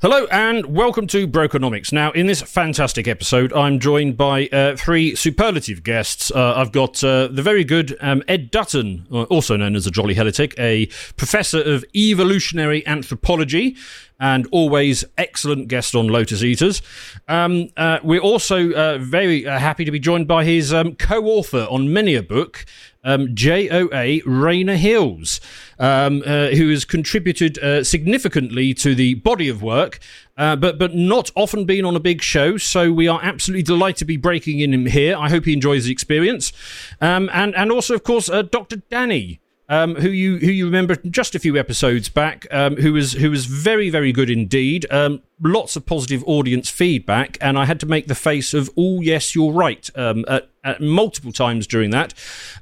Hello and welcome to Brokenomics. Now, in this fantastic episode, I'm joined by three superlative guests. I've got the very good Ed Dutton, also known as a Jolly Heretic, a professor of evolutionary anthropology and always excellent guest on Lotus Eaters. We're also very happy to be joined by his co-author on many a book, J.O.A. Rayner Hills, who has contributed significantly to the body of work, but not often been on a big show, so we are absolutely delighted to be breaking in him here. I hope he enjoys the experience. And also, of course, Dr. Danny, who you remember just a few episodes back, who was very, very good indeed. Lots of positive audience feedback, and I had to make the face of, "Oh, yes, you're right," at multiple times during that,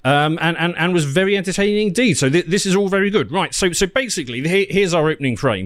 and was very entertaining indeed. So this is all very good, right? So basically, here's our opening frame.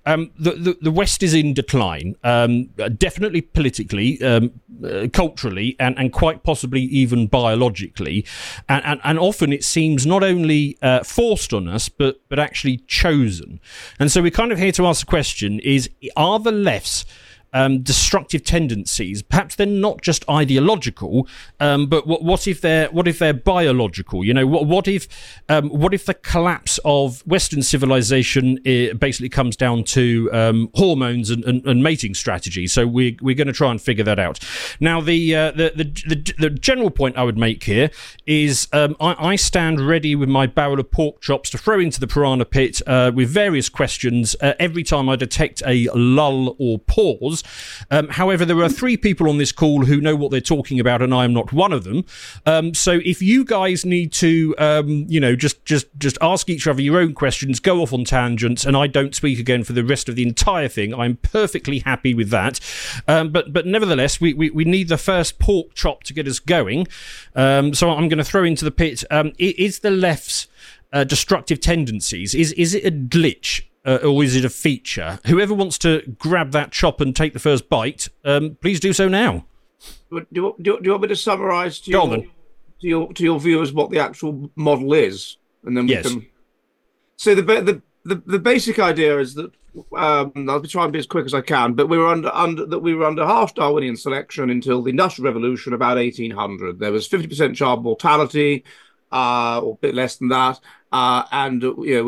The West is in decline, definitely politically, culturally, and quite possibly even biologically, and often it seems not only forced on us, but actually chosen. And so we're kind of here to ask the question: are the left's destructive tendencies, perhaps they're not just ideological, but what if they're biological? You know, what if the collapse of Western civilization basically comes down to hormones and mating strategy? So we're going to try and figure that out. Now, the general point I would make here is I stand ready with my barrel of pork chops to throw into the piranha pit with various questions every time I detect a lull or pause. However, there are three people on this call who know what they're talking about, and I am not one of them. So if you guys need to, just ask each other your own questions, go off on tangents, and I don't speak again for the rest of the entire thing, I'm perfectly happy with that. But nevertheless, we need the first pork chop to get us going. So I'm going to throw into the pit. Is the left's destructive tendencies, is it a glitch? Or is it a feature? Whoever wants to grab that chop and take the first bite, please do so now. Do you want me to summarise to your viewers what the actual model is, and then we can? So the basic idea is that I'll try and be as quick as I can. But we were under harsh Darwinian selection until the Industrial Revolution, about 1800. There was 50% child mortality, or a bit less than that. And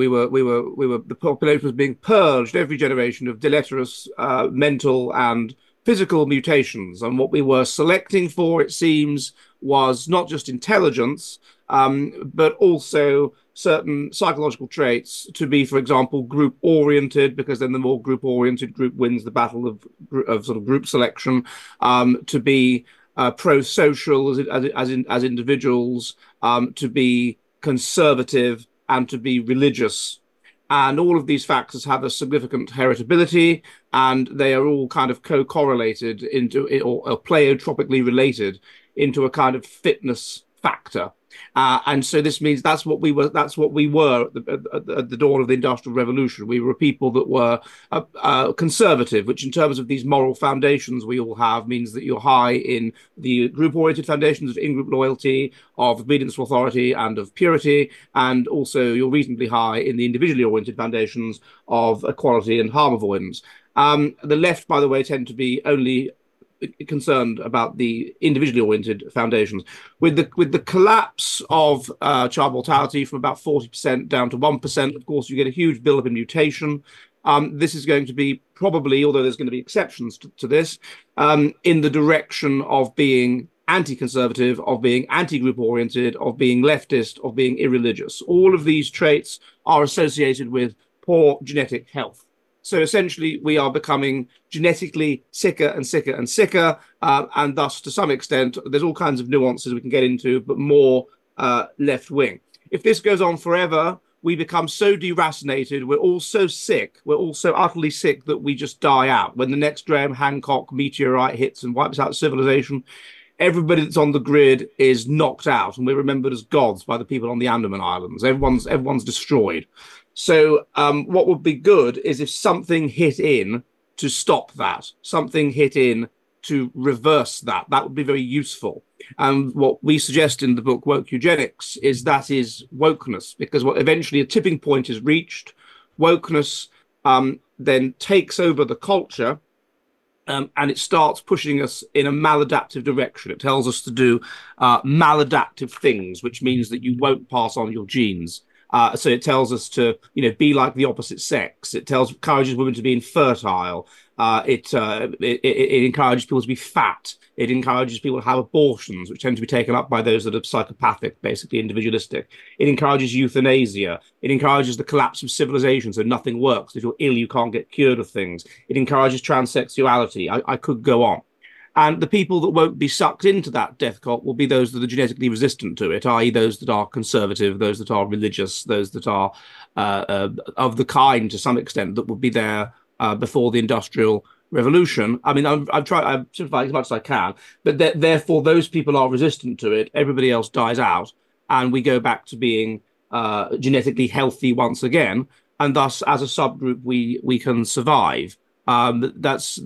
the population was being purged every generation of deleterious mental and physical mutations. And what we were selecting for, it seems, was not just intelligence, but also certain psychological traits to be, for example, group oriented, because then the more group oriented group wins the battle of sort of group selection, to be pro-social as individuals, to be conservative, and to be religious. And all of these factors have a significant heritability, and they are all kind of co-correlated into, or pleiotropically related into a kind of fitness factor. And so this means that's what we were at the dawn of the Industrial Revolution. We were people that were conservative, which in terms of these moral foundations we all have means that you're high in the group-oriented foundations of in-group loyalty, of obedience to authority, and of purity, and also you're reasonably high in the individually oriented foundations of equality and harm avoidance. The left, by the way, tend to be only concerned about the individually oriented foundations. With the collapse of child mortality from about 40% down to 1%, of course, you get a huge build-up in mutation. This is going to be probably, although there's going to be exceptions to this, in the direction of being anti-conservative, of being anti-group oriented, of being leftist, of being irreligious. All of these traits are associated with poor genetic health. So essentially, we are becoming genetically sicker and sicker and sicker, and thus, to some extent, there's all kinds of nuances we can get into, but more left-wing. If this goes on forever, we become so deracinated, we're all so sick, we're all so utterly sick that we just die out. When the next Graham Hancock meteorite hits and wipes out civilization, everybody that's on the grid is knocked out, and we're remembered as gods by the people on the Andaman Islands. Everyone's destroyed. So what would be good is if something hit in to stop that, something hit in to reverse that. That would be very useful. And what we suggest in the book Woke Eugenics is wokeness, because eventually a tipping point is reached. Wokeness then takes over the culture. And it starts pushing us in a maladaptive direction. It tells us to do maladaptive things, which means that you won't pass on your genes. So it tells us to, be like the opposite sex. It encourages women to be infertile. It encourages people to be fat. It encourages people to have abortions, which tend to be taken up by those that are psychopathic, basically individualistic. It encourages euthanasia. It encourages the collapse of civilization, so nothing works. If you're ill, you can't get cured of things. It encourages transsexuality. I could go on. And the people that won't be sucked into that death cult will be those that are genetically resistant to it, i.e. those that are conservative, those that are religious, those that are of the kind, to some extent, that would be there before the Industrial Revolution. I mean, I've simplified as much as I can, but therefore those people are resistant to it. Everybody else dies out, and we go back to being genetically healthy once again, and thus, as a subgroup, we can survive. And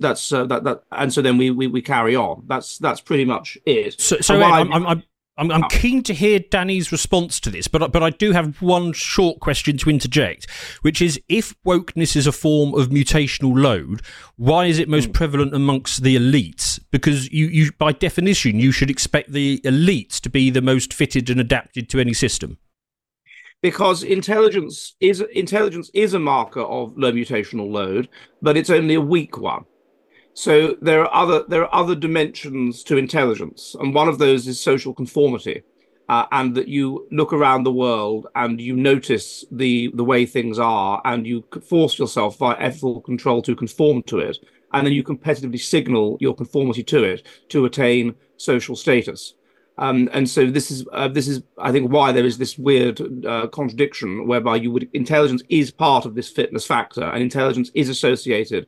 so then we carry on. That's pretty much it. So I'm keen to hear Danny's response to this, but I do have one short question to interject, which is, if wokeness is a form of mutational load, why is it most prevalent amongst the elites? Because you by definition, you should expect the elites to be the most fitted and adapted to any system. Because intelligence is a marker of low mutational load, but it's only a weak one. So there are other dimensions to intelligence, and one of those is social conformity, and that you look around the world and you notice the way things are, and you force yourself by ethical control to conform to it, and then you competitively signal your conformity to it to attain social status. And so this is I think why there is this weird contradiction whereby intelligence is part of this fitness factor, and intelligence is associated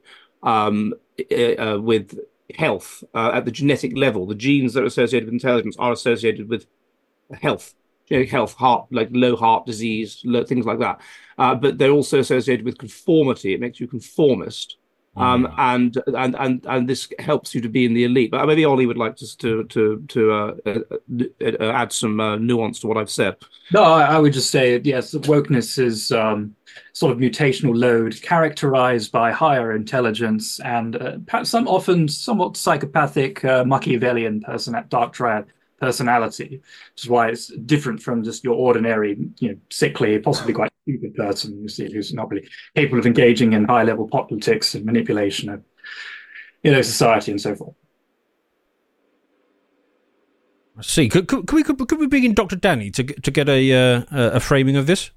with health at the genetic level. The genes that are associated with intelligence are associated with health, genetic health, low heart disease, things like that. But they're also associated with conformity. It makes you conformist. And this helps you to be in the elite. But maybe Ollie would like to add some nuance to what I've said. No, I would just say, yes, wokeness is sort of mutational load characterized by higher intelligence and perhaps often somewhat psychopathic Machiavellian dark triad personality, which is why it's different from just your ordinary, sickly, possibly quite stupid person who's not really capable of engaging in high-level politics and manipulation of, society and so forth. I see. Could we bring in Dr. Danny to get a framing of this?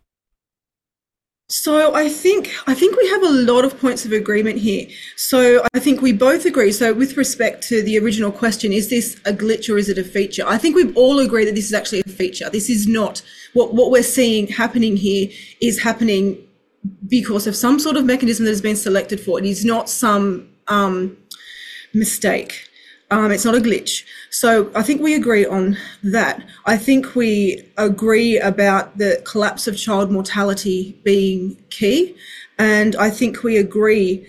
So I think we have a lot of points of agreement here. So I think we both agree. So with respect to the original question, is this a glitch or is it a feature? I think we all agree that this is actually a feature. This is not what we're seeing happening here is happening because of some sort of mechanism that has been selected for. It is not some mistake. It's not a glitch. So I think we agree on that. I think we agree about the collapse of child mortality being key. And I think we agree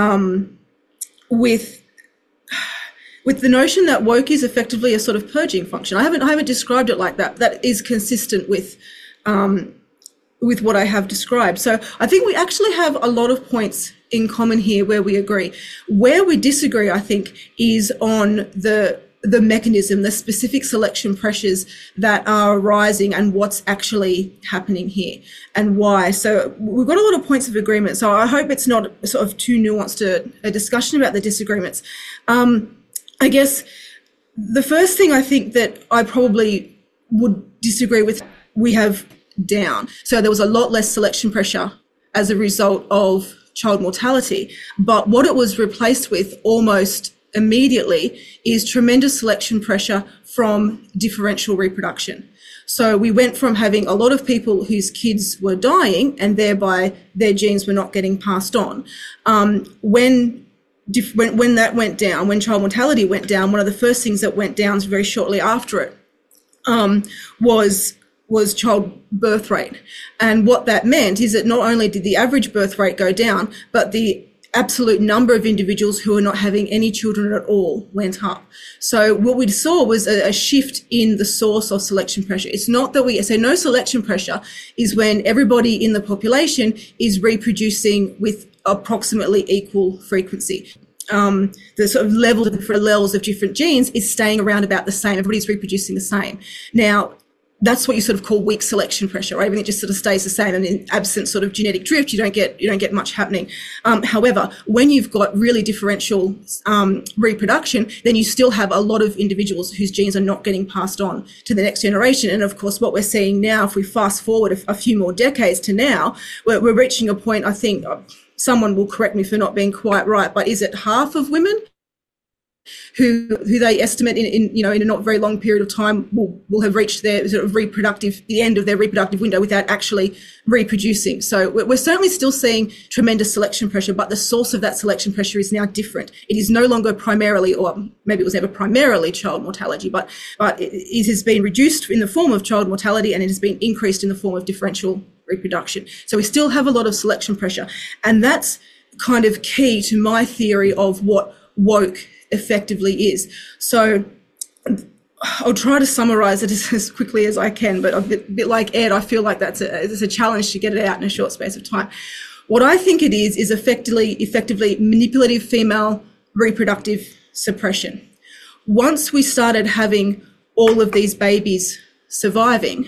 with the notion that woke is effectively a sort of purging function. I haven't described it like that. That is consistent with what I have described. So I think we actually have a lot of points in common here where we agree. Where we disagree, I think, is on the mechanism, the specific selection pressures that are arising and what's actually happening here and why. So we've got a lot of points of agreement. So I hope it's not sort of too nuanced a discussion about the disagreements. I guess the first thing I think that I probably would disagree with, we have down. So there was a lot less selection pressure as a result of child mortality, but what it was replaced with almost immediately is tremendous selection pressure from differential reproduction. So we went from having a lot of people whose kids were dying and thereby their genes were not getting passed on. When that went down, when child mortality went down, one of the first things that went down very shortly after it was child birth rate. And what that meant is that not only did the average birth rate go down, but the absolute number of individuals who are not having any children at all went up. So what we saw was a shift in the source of selection pressure. It's not that we say no selection pressure is when everybody in the population is reproducing with approximately equal frequency. The sort of levels of different genes is staying around about the same. Everybody's reproducing the same. Now, that's what you sort of call weak selection pressure, right? Everything just sort of stays the same, and in absent sort of genetic drift, you don't get much happening. However, when you've got really differential reproduction, then you still have a lot of individuals whose genes are not getting passed on to the next generation. And of course, what we're seeing now, if we fast forward a few more decades to now, we're reaching a point, I think, someone will correct me for not being quite right, but is it half of women who they estimate in a not very long period of time will have reached their sort of the end of their reproductive window without actually reproducing? So we're certainly still seeing tremendous selection pressure, but the source of that selection pressure is now different. It is no longer primarily, or maybe it was never primarily, child mortality, but it has been reduced in the form of child mortality, and it has been increased in the form of differential reproduction. So we still have a lot of selection pressure, and that's kind of key to my theory of what woke effectively is. So I'll try to summarize it as quickly as I can, but a bit like Ed, I feel like it's a challenge to get it out in a short space of time. What I think it is effectively manipulative female reproductive suppression. Once we started having all of these babies surviving,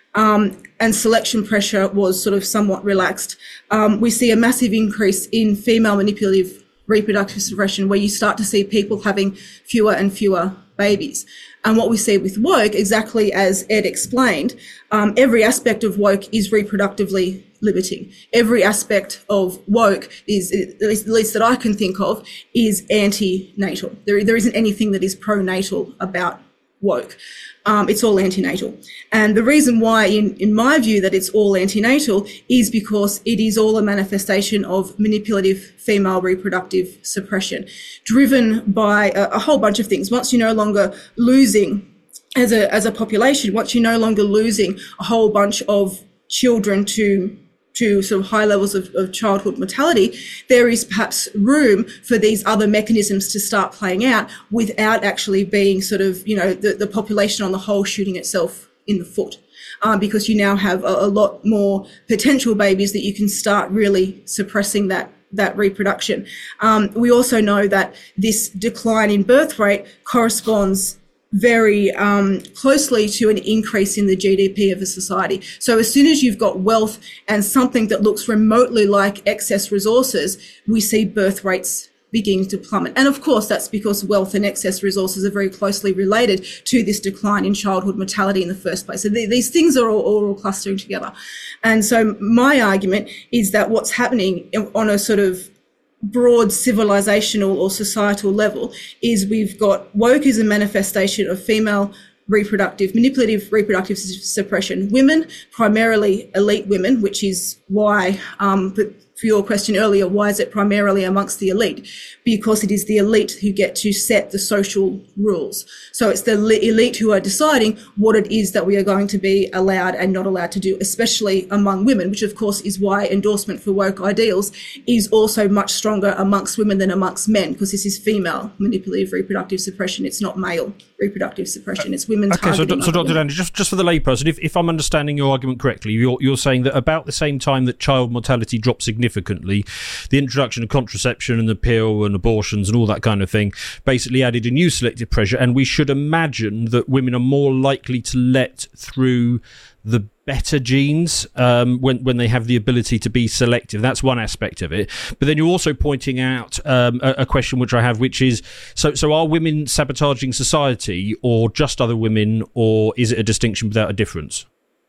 and selection pressure was sort of somewhat relaxed, we see a massive increase in female manipulative reproductive suppression, where you start to see people having fewer and fewer babies. And what we see with woke, exactly as Ed explained, every aspect of woke is reproductively limiting. Every aspect of woke is, at least that I can think of, is antenatal. There isn't anything that is pronatal about woke. It's all antenatal. And the reason why, in my view, that it's all antenatal is because it is all a manifestation of manipulative female reproductive suppression, driven by a whole bunch of things. Once you're no longer losing, as a population, once you're no longer losing a whole bunch of children to sort of high levels of childhood mortality, there is perhaps room for these other mechanisms to start playing out without actually being sort of, the population on the whole shooting itself in the foot. Because you now have a lot more potential babies that you can start really suppressing that reproduction. We also know that this decline in birth rate corresponds very closely to an increase in the GDP of a society. So as soon as you've got wealth and something that looks remotely like excess resources, we see birth rates beginning to plummet. And of course, that's because wealth and excess resources are very closely related to this decline in childhood mortality in the first place. So these things are all clustering together. And so my argument is that what's happening on a sort of broad civilizational or societal level is we've got woke as a manifestation of female manipulative reproductive suppression. Women, primarily elite women, which is why, but for your question earlier, why is it primarily amongst the elite? Because it is the elite who get to set the social rules. So it's the elite who are deciding what it is that we are going to be allowed and not allowed to do, especially among women, which of course is why endorsement for woke ideals is also much stronger amongst women than amongst men, because this is female manipulative reproductive suppression. It's not male reproductive suppression. It's women. Okay, so Dr. Dandy, just for the layperson, if I'm understanding your argument correctly, you're saying that about the same time that child mortality dropped significantly, the introduction of contraception and the pill and abortions and all that kind of thing basically added a new selective pressure, and we should imagine that women are more likely to let through the better genes when they have the ability to be selective. That's one aspect of it. But then you're also pointing out a question which I have, which is, so are women sabotaging society, or just other women, or is it a distinction without a difference?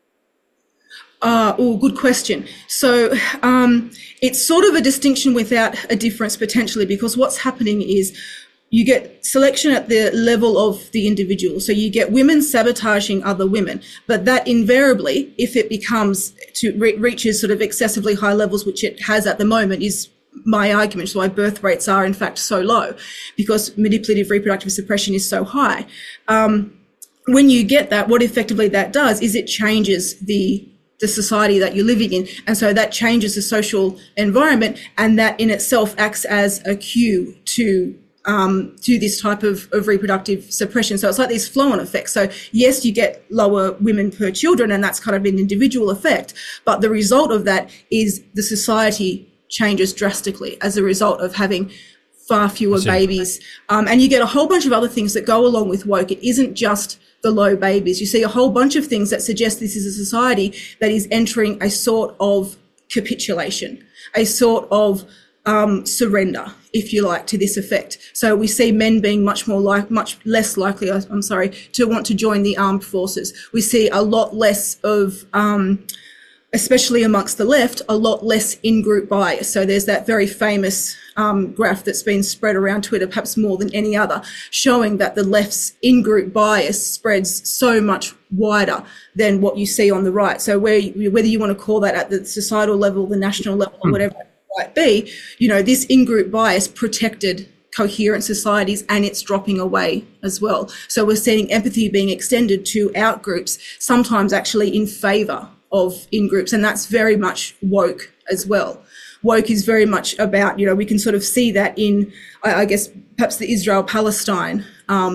Good question. So it's sort of a distinction without a difference potentially, because what's happening is you get selection at the level of the individual. So you get women sabotaging other women, but that invariably, if it becomes reaches sort of excessively high levels, which it has at the moment, is my argument is why birth rates are in fact so low, because manipulative reproductive suppression is so high. When you get that, what effectively that does is it changes the society that you're living in. And so that changes the social environment, and that in itself acts as a cue to this type of reproductive suppression. So it's like these flow-on effects. So yes, you get lower women per children, and that's kind of an individual effect. But the result of that is the society changes drastically as a result of having far fewer babies. And you get a whole bunch of other things that go along with woke. It isn't just the low babies. You see a whole bunch of things that suggest this is a society that is entering a sort of capitulation, a sort of surrender, if you like, to this effect. So we see men being much less likely, to want to join the armed forces. We see a lot less of, especially amongst the left, a lot less in-group bias. So there's that very famous graph that's been spread around Twitter, perhaps more than any other, showing that the left's in-group bias spreads so much wider than what you see on the right. So whether you want to call that at the societal level, the national level, or whatever it might be, this in-group bias protected coherent societies, and it's dropping away as well. So we're seeing empathy being extended to out-groups, sometimes actually in favour of in-groups, and that's very much woke as well. Woke is very much about, we can sort of see that in, I guess, perhaps the Israel-Palestine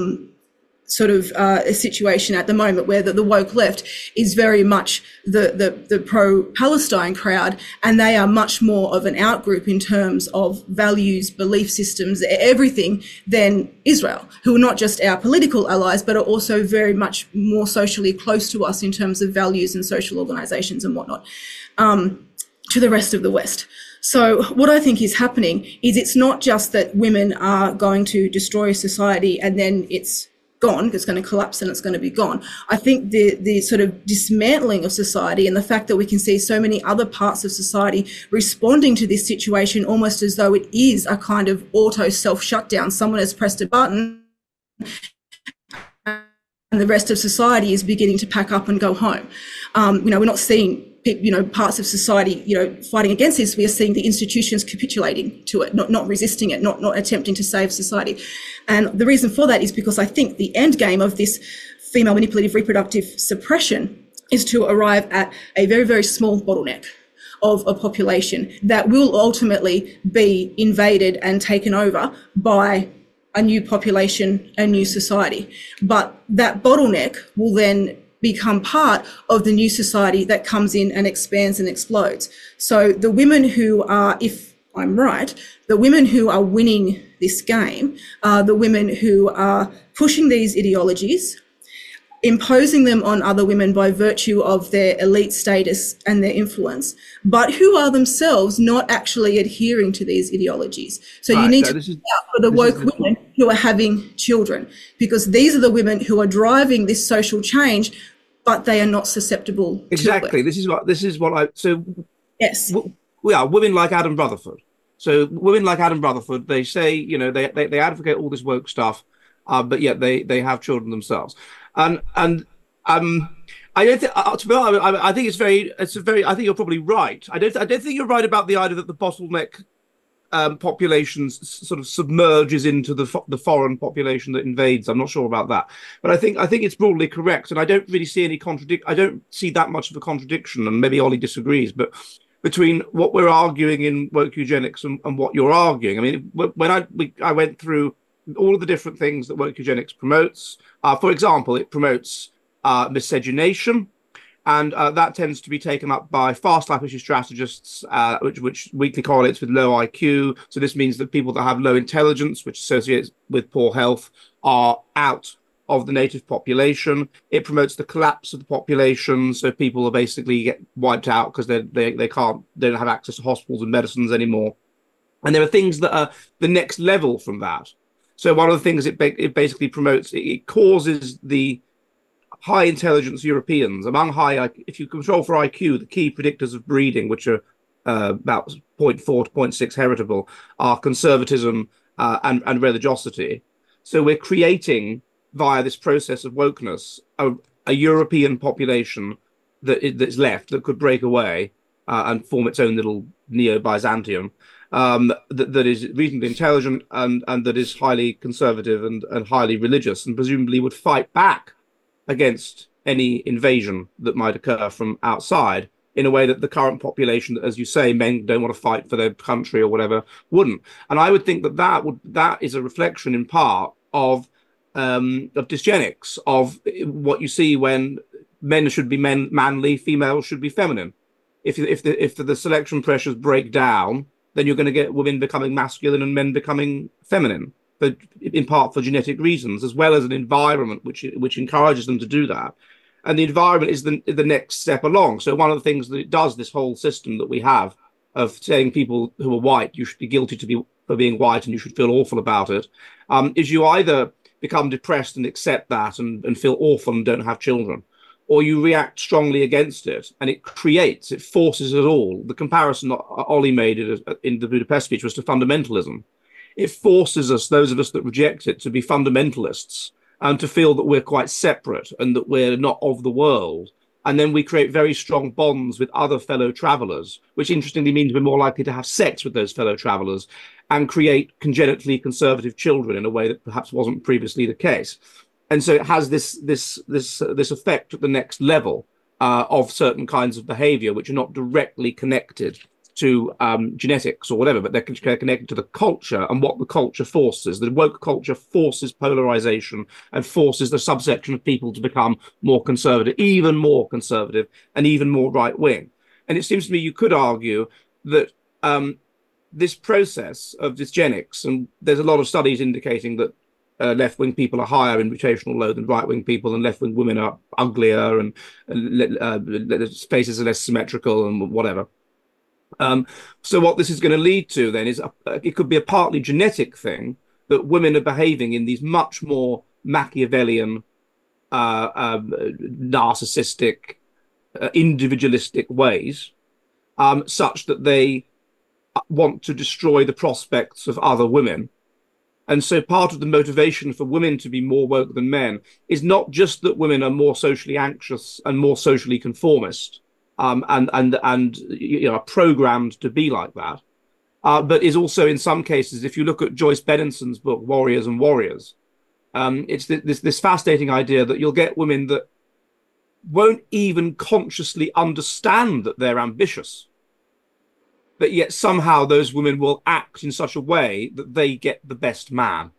a situation at the moment, where the woke left is very much the pro-Palestine crowd, and they are much more of an out-group in terms of values, belief systems, everything, than Israel, who are not just our political allies, but are also very much more socially close to us in terms of values and social organisations and whatnot, to the rest of the West. So what I think is happening is it's not just that women are going to destroy society and then it's gone, it's going to collapse and it's going to be gone. I think the sort of dismantling of society and the fact that we can see so many other parts of society responding to this situation almost as though it is a kind of auto self-shutdown. Someone has pressed a button and the rest of society is beginning to pack up and go home. We're not seeing parts of society, fighting against this. We are seeing the institutions capitulating to it, not resisting it, not attempting to save society. And the reason for that is because I think the end game of this female manipulative reproductive suppression is to arrive at a very, very small bottleneck of a population that will ultimately be invaded and taken over by a new population, a new society. But that bottleneck will then become part of the new society that comes in and expands and explodes. So the women who are, if I'm right, the women who are winning this game are the women who are pushing these ideologies, imposing them on other women by virtue of their elite status and their influence, but who are themselves not actually adhering to these ideologies. So you need to look out for the woke women who are having children, because these are the women who are driving this social change, but they are not susceptible exactly to it. This is what I so yes, we are women like Adam Rutherford. So women like Adam Rutherford, they say, they advocate all this woke stuff, but yet they have children themselves. And I don't think, to be honest, I think I think you're probably right. I don't think you're right about the idea that the bottleneck populations sort of submerges into the foreign population that invades. I'm not sure about that, but I think it's broadly correct, and I don't really see any I don't see that much of a contradiction, and maybe Ollie disagrees, but between what we're arguing in woke eugenics and what you're arguing. I mean, when I went through all of the different things that woke eugenics promotes. For example, it promotes miscegenation, and that tends to be taken up by fast life issue strategists, which weakly correlates with low IQ. So this means that people that have low intelligence, which associates with poor health, are out of the native population. It promotes the collapse of the population, so people are basically get wiped out because they don't have access to hospitals and medicines anymore. And there are things that are the next level from that. So one of the things it basically promotes, it causes the high intelligence Europeans if you control for IQ, the key predictors of breeding, which are about 0.4 to 0.6 heritable, are conservatism and religiosity. So we're creating, via this process of wokeness, a European population that's left that could break away and form its own little Neo-Byzantium. That is reasonably intelligent and that is highly conservative and highly religious, and presumably would fight back against any invasion that might occur from outside in a way that the current population, as you say, men don't want to fight for their country or whatever, wouldn't. And I would think that is a reflection in part of dysgenics, of what you see when men should be manly, females should be feminine. If the selection pressures break down, then you're going to get women becoming masculine and men becoming feminine, but in part for genetic reasons, as well as an environment which encourages them to do that. And the environment is the next step along. So one of the things that it does, this whole system that we have of saying people who are white, you should be guilty for being white and you should feel awful about it, is you either become depressed and accept that and feel awful and don't have children, or you react strongly against it, and it forces us all. The comparison that Ollie made in the Budapest speech was to fundamentalism. It forces us, those of us that reject it, to be fundamentalists and to feel that we're quite separate and that we're not of the world. And then we create very strong bonds with other fellow travelers, which interestingly means we're more likely to have sex with those fellow travelers and create congenitally conservative children in a way that perhaps wasn't previously the case. And so it has this effect at the next level of certain kinds of behavior, which are not directly connected to genetics or whatever, but they're connected to the culture and what the culture forces. The woke culture forces polarization and forces the subsection of people to become more conservative, even more conservative, and even more right-wing. And it seems to me you could argue that this process of dysgenics, and there's a lot of studies indicating that left-wing people are higher in mutational load than right-wing people, and left-wing women are uglier, and spaces are less symmetrical and whatever. So what this is going to lead to then is it could be a partly genetic thing that women are behaving in these much more Machiavellian, narcissistic, individualistic ways, such that they want to destroy the prospects of other women. And so part of the motivation for women to be more woke than men is not just that women are more socially anxious and more socially conformist, and you know, are programmed to be like that, but is also in some cases, if you look at Joyce Bennenson's book Warriors and Warriors, it's this fascinating idea that you'll get women that won't even consciously understand that they're ambitious, but yet somehow those women will act in such a way that they get the best man.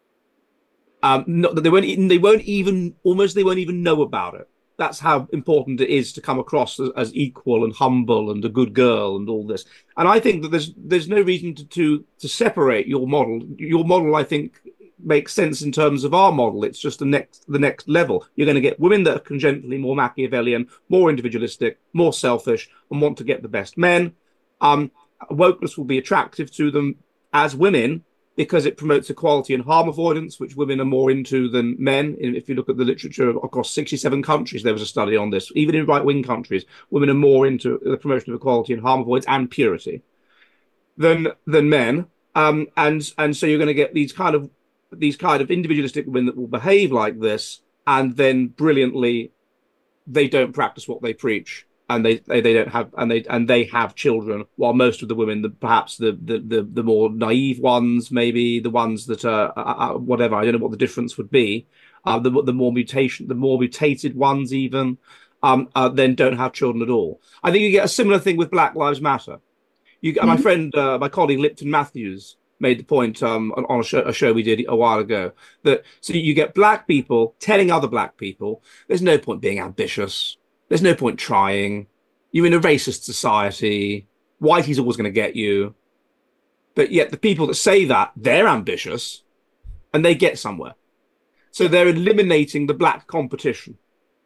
Not that they won't even know about it. That's how important it is to come across as equal and humble and a good girl and all this. And I think that there's no reason to separate your model. Your model, I think, makes sense in terms of our model. It's just the next level. You're going to get women that are congenitally more Machiavellian, more individualistic, more selfish, and want to get the best men. Wokeness will be attractive to them as women because it promotes equality and harm avoidance, which women are more into than men. If you look at the literature across 67 countries, there was a study on this. Even in right-wing countries, women are more into the promotion of equality and harm avoidance and purity than men. And so you're going to get these kind of individualistic women that will behave like this, and then brilliantly, they don't practice what they preach. And they don't have, and they have children, while most of the women, perhaps the more naive ones, maybe the ones that are whatever, I don't know what the difference would be, the more mutated ones even, then don't have children at all. I think you get a similar thing with Black Lives Matter. My friend, my colleague Lipton Matthews made the point on a show we did a while ago, that so you get black people telling other black people, there's no point being ambitious. There's no point trying. You're in a racist society. Whitey's always going to get you. But yet the people that say that, they're ambitious and they get somewhere. So they're eliminating the black competition.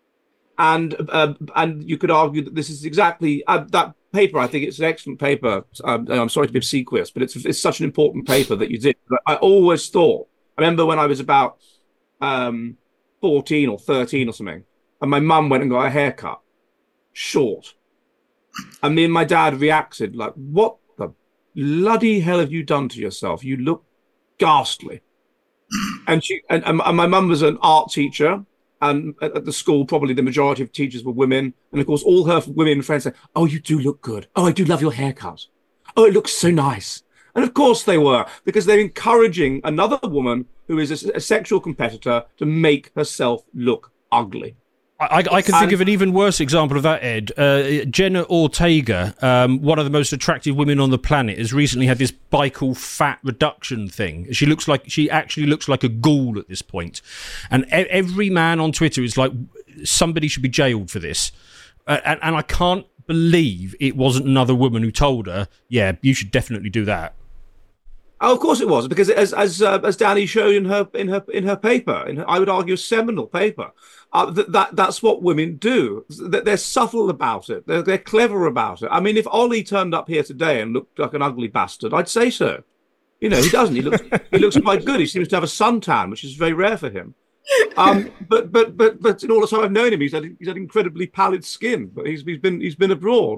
And you could argue that this is exactly that paper. I think it's an excellent paper. I'm sorry to be obsequious, but it's such an important paper that you did. I always thought, I remember when I was about 14 or 13 or something, and my mum went and got a haircut, short. And me and my dad reacted like, what the bloody hell have you done to yourself? You look ghastly. And my mum was an art teacher, and at the school, probably the majority of teachers were women. And of course, all her women friends said, oh, you do look good. Oh, I do love your haircut. Oh, it looks so nice. And of course they were, because they're encouraging another woman who is a sexual competitor to make herself look ugly. I can think of an even worse example of that, Ed. Jenna Ortega, one of the most attractive women on the planet, has recently had this Bicol fat reduction thing. She actually looks like a ghoul at this point. And every man on Twitter is like, somebody should be jailed for this. And I can't believe it wasn't another woman who told her, yeah, you should definitely do that. Oh, of course it was, because as Danny showed in her paper, I would argue a seminal paper, that's what women do. That they're subtle about it. They're clever about it. I mean, if Ollie turned up here today and looked like an ugly bastard, I'd say so. He doesn't. He looks quite good. He seems to have a suntan, which is very rare for him. But in all the time I've known him, he's had incredibly pallid skin. But he's been abroad,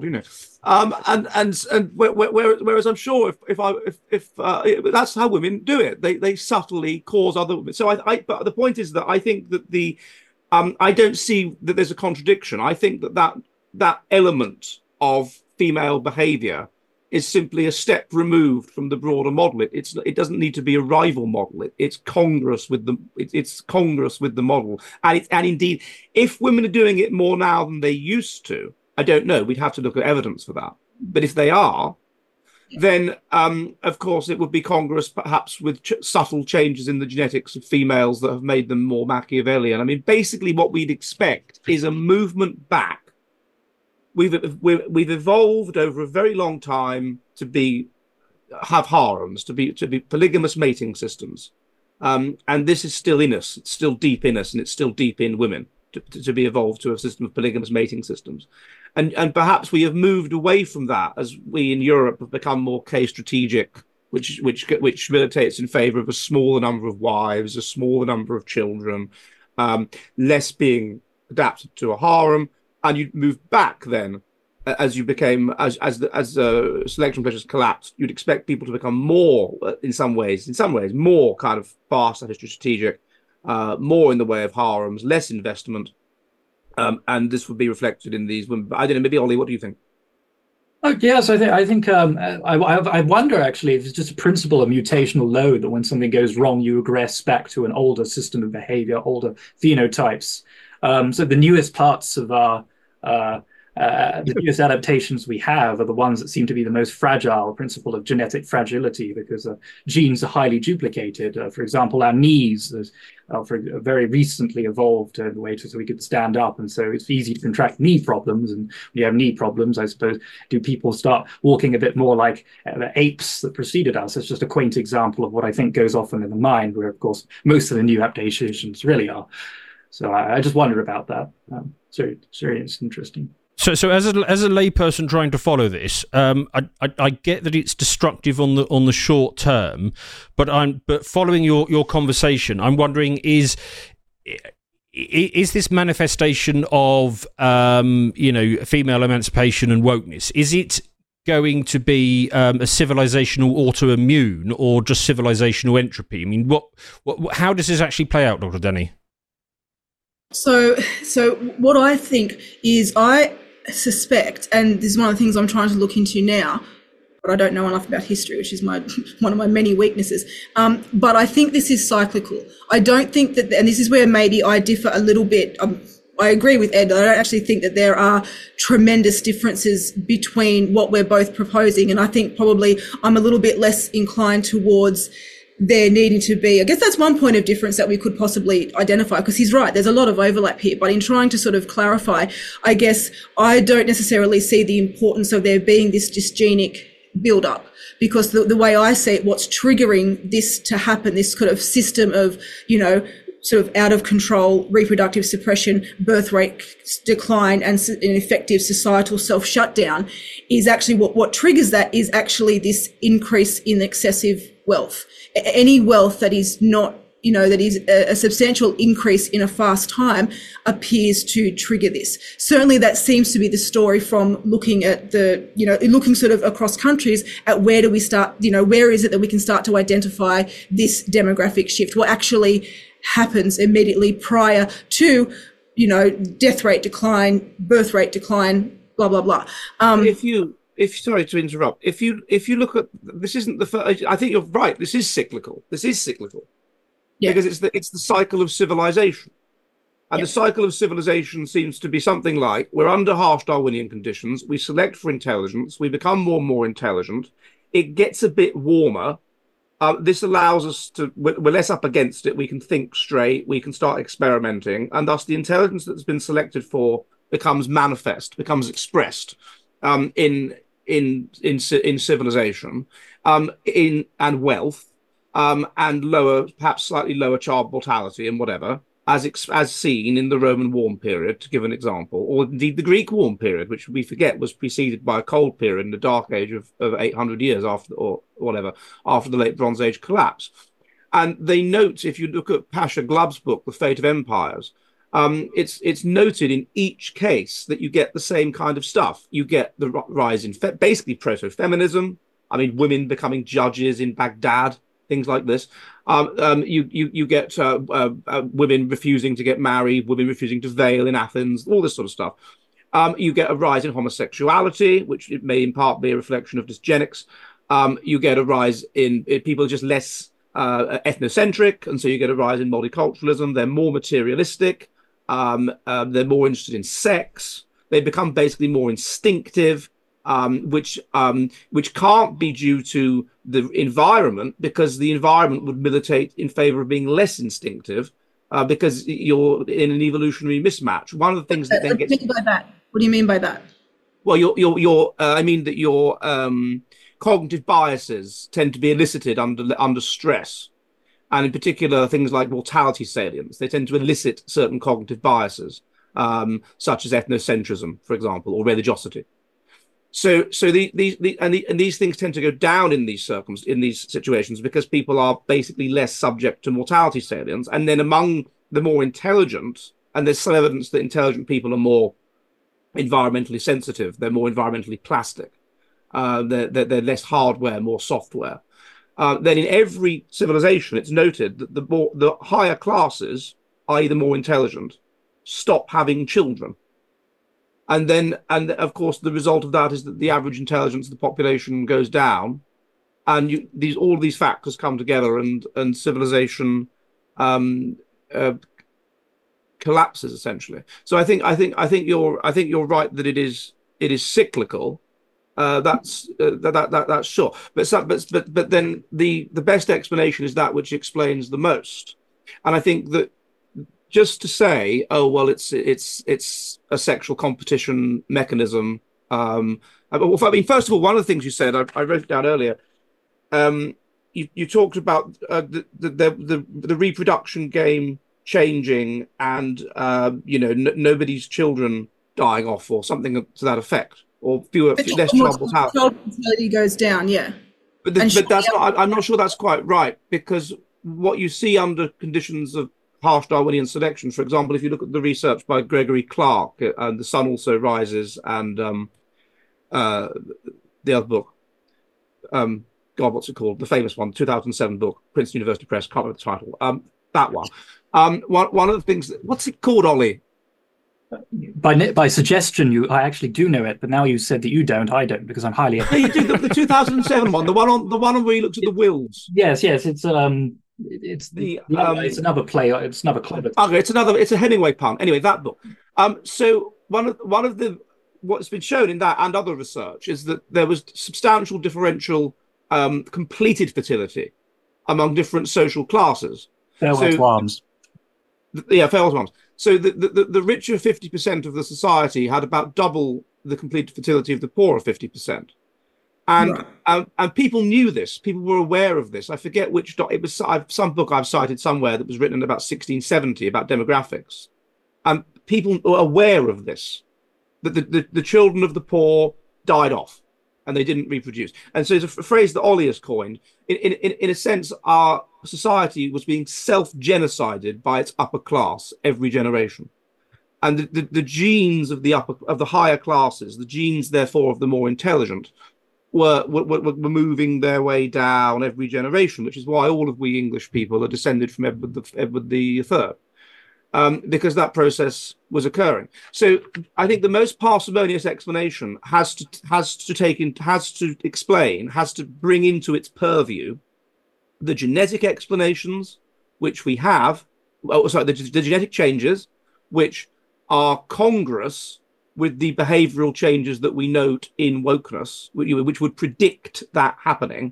and whereas I'm sure if that's how women do it, they subtly cause other women. So but the point is that I think that I don't see that there's a contradiction. I think that element of female behaviour is simply a step removed from the broader model. It doesn't need to be a rival model. It's congruous with the model. And indeed, if women are doing it more now than they used to, I don't know. We'd have to look at evidence for that. But if they are, then of course it would be congruous, perhaps with subtle changes in the genetics of females that have made them more Machiavellian. I mean, basically, what we'd expect is a movement back. We've evolved over a very long time to have harems, to be polygamous mating systems, and this is still in us. It's still deep in us, and it's still deep in women to be evolved to a system of polygamous mating systems, and perhaps we have moved away from that as we in Europe have become more K-strategic, which militates in favour of a smaller number of wives, a smaller number of children, less being adapted to a harem. And you'd move back then, as you became, as the selection pressures collapsed, you'd expect people to become more, in some ways, more kind of faster, strategic, more in the way of harems, less investment, and this would be reflected in these women. But I don't know, maybe Ollie, what do you think? Oh yes, I think I wonder actually if it's just a principle of mutational load, that when something goes wrong, you regress back to an older system of behavior, older phenotypes. So the newest parts of the newest adaptations we have are the ones that seem to be the most fragile, principle of genetic fragility, because genes are highly duplicated. For example, our knees very recently evolved in a way so we could stand up, and so it's easy to contract knee problems. And when you have knee problems, I suppose, do people start walking a bit more like the apes that preceded us? It's just a quaint example of what I think goes often in the mind, where, of course, most of the new adaptations really are. So I just wondered about that. So it's interesting. So as a layperson trying to follow this, I get that it's destructive on the short term, but following your conversation, I'm wondering is this manifestation of female emancipation and wokeness, is it going to be a civilizational autoimmune or just civilizational entropy? I mean, how does this actually play out, Dr. Denny? So what I think is, I suspect, and this is one of the things I'm trying to look into now, but I don't know enough about history, which is one of my many weaknesses. But I think this is cyclical. I don't think that, and this is where maybe I differ a little bit. I agree with Ed. I don't actually think that there are tremendous differences between what we're both proposing. And I think probably I'm a little bit less inclined towards there needing to be, I guess that's one point of difference that we could possibly identify, because he's right, there's a lot of overlap here. But in trying to sort of clarify, I guess I don't necessarily see the importance of there being this dysgenic build-up, because the way I see it, what's triggering this to happen, this kind of system of, sort of out of control reproductive suppression, birth rate decline, and an effective societal self-shutdown, is actually what triggers that is actually this increase in excessive wealth. Any wealth that is not, that is a substantial increase in a fast time appears to trigger this. Certainly that seems to be the story from looking at looking sort of across countries at where do we start, where is it that we can start to identify this demographic shift? What actually happens immediately prior to, death rate decline, birth rate decline, blah, blah, blah. Sorry to interrupt. If you look at, this isn't the first, I think you're right. This is cyclical. Yeah. Because it's the cycle of civilization, and the cycle of civilization seems to be something like, we're under harsh Darwinian conditions. We select for intelligence. We become more and more intelligent. It gets a bit warmer. This allows us to, we're less up against it. We can think straight. We can start experimenting, and thus the intelligence that's been selected for becomes manifest, becomes expressed in civilization, and wealth, and lower, perhaps slightly lower child mortality and whatever, as seen in the Roman warm period, to give an example, or indeed the Greek warm period, which we forget was preceded by a cold period in the dark age of 800 years after, or whatever, after the late Bronze Age collapse. And they note, if you look at Pasha Glubb's book, The Fate of Empires, it's noted in each case that you get the same kind of stuff. You get the rise in basically proto-feminism. I mean, women becoming judges in Baghdad, things like this. You get women refusing to get married, women refusing to veil in Athens, all this sort of stuff. You get a rise in homosexuality, which it may in part be a reflection of dysgenics. You get a rise in people just less ethnocentric, and so you get a rise in multiculturalism. They're more materialistic. They're more interested in sex. They become basically more instinctive, which can't be due to the environment, because the environment would militate in favor of being less instinctive, because you're in an evolutionary mismatch. One of the things that then gets... What do you mean by that? Well, I mean that your cognitive biases tend to be elicited under stress. And in particular, things like mortality salience, they tend to elicit certain cognitive biases, such as ethnocentrism, for example, or religiosity. So these things tend to go down in these situations because people are basically less subject to mortality salience. And then among the more intelligent, and there's some evidence that intelligent people are more environmentally sensitive, they're more environmentally plastic, they're less hardware, more software. Then in every civilization, it's noted that the higher classes, i.e. the more intelligent, stop having children. And of course, the result of that is that the average intelligence of the population goes down, and all these factors come together, and civilization collapses essentially. So I think you're right that it is cyclical. That's sure, but then the best explanation is that which explains the most. And I think that just to say, oh well, it's a sexual competition mechanism. I mean, first of all, one of the things you said, I wrote it down earlier. You talked about the reproduction game changing, and nobody's children dying off, or something to that effect. Or less child mortality. Child mortality goes down, yeah. But that's not. I'm not sure that's quite right, because what you see under conditions of harsh Darwinian selection, for example, if you look at the research by Gregory Clark, and The Sun Also Rises, and the other book, God, what's it called? The famous one, 2007 book, Princeton University Press. Can't remember the title. That one. One of the things. What's it called, Ollie? By suggestion, I actually do know it, but now you said that you don't. I don't, because I'm highly. No, you did the 2007 one, the one where he looked at the wills. Yes, it's another play. It's another clever. Okay, it's a Hemingway pun. Anyway, that book. So one of the what's been shown in that and other research is that there was substantial differential completed fertility among different social classes. Farewell to arms. Yeah, farewell to arms. So the richer 50% of the society had about double the completed fertility of the poorer 50%. And people knew this. People were aware of this. I forget which it was. Some book I've cited somewhere that was written in about 1670 about demographics. And people were aware of this, that the children of the poor died off and they didn't reproduce. And so it's a phrase that Ollie has coined. In a sense, our society was being self-genocided by its upper class every generation. And the genes of the higher classes, the genes, therefore, of the more intelligent, were moving their way down every generation, which is why all of we English people are descended from Edward the Third, because that process was occurring. So I think the most parsimonious explanation has to bring into its purview the genetic explanations, which we have. The genetic changes, which are congruous with the behavioral changes that we note in wokeness, which would predict that happening,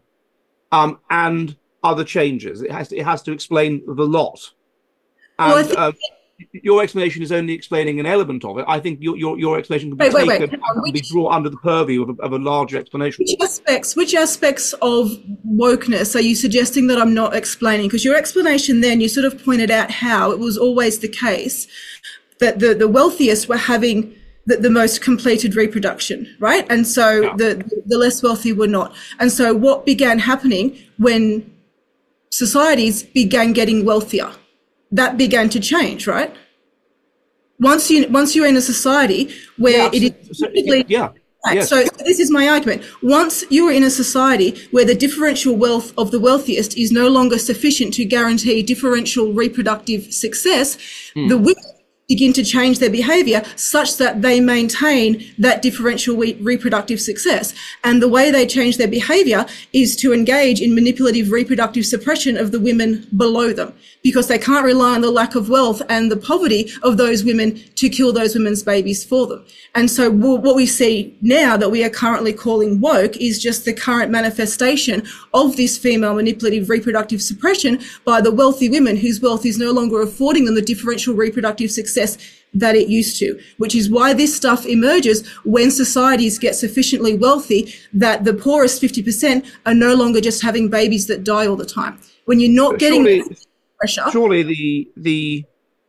and other changes. It has to explain the lot. And, your explanation is only explaining an element of it. I think your explanation can be taken and be brought under the purview of a larger explanation. Which aspects of wokeness are you suggesting that I'm not explaining? Because your explanation then, you sort of pointed out how it was always the case that the wealthiest were having the most completed reproduction, right? And so the less wealthy were not. And so what began happening when societies began getting wealthier? That began to change, right? Once you're in a society where it is typically, right, yes. So this is my argument. Once you are in a society where the differential wealth of the wealthiest is no longer sufficient to guarantee differential reproductive success, the women begin to change their behavior such that they maintain that differential reproductive success. And the way they change their behavior is to engage in manipulative reproductive suppression of the women below them, because they can't rely on the lack of wealth and the poverty of those women to kill those women's babies for them. And so what we see now that we are currently calling woke is just the current manifestation of this female manipulative reproductive suppression by the wealthy women whose wealth is no longer affording them the differential reproductive success that it used to, which is why this stuff emerges when societies get sufficiently wealthy that the poorest 50% are no longer just having babies that die all the time. When you're not getting pressure. Surely in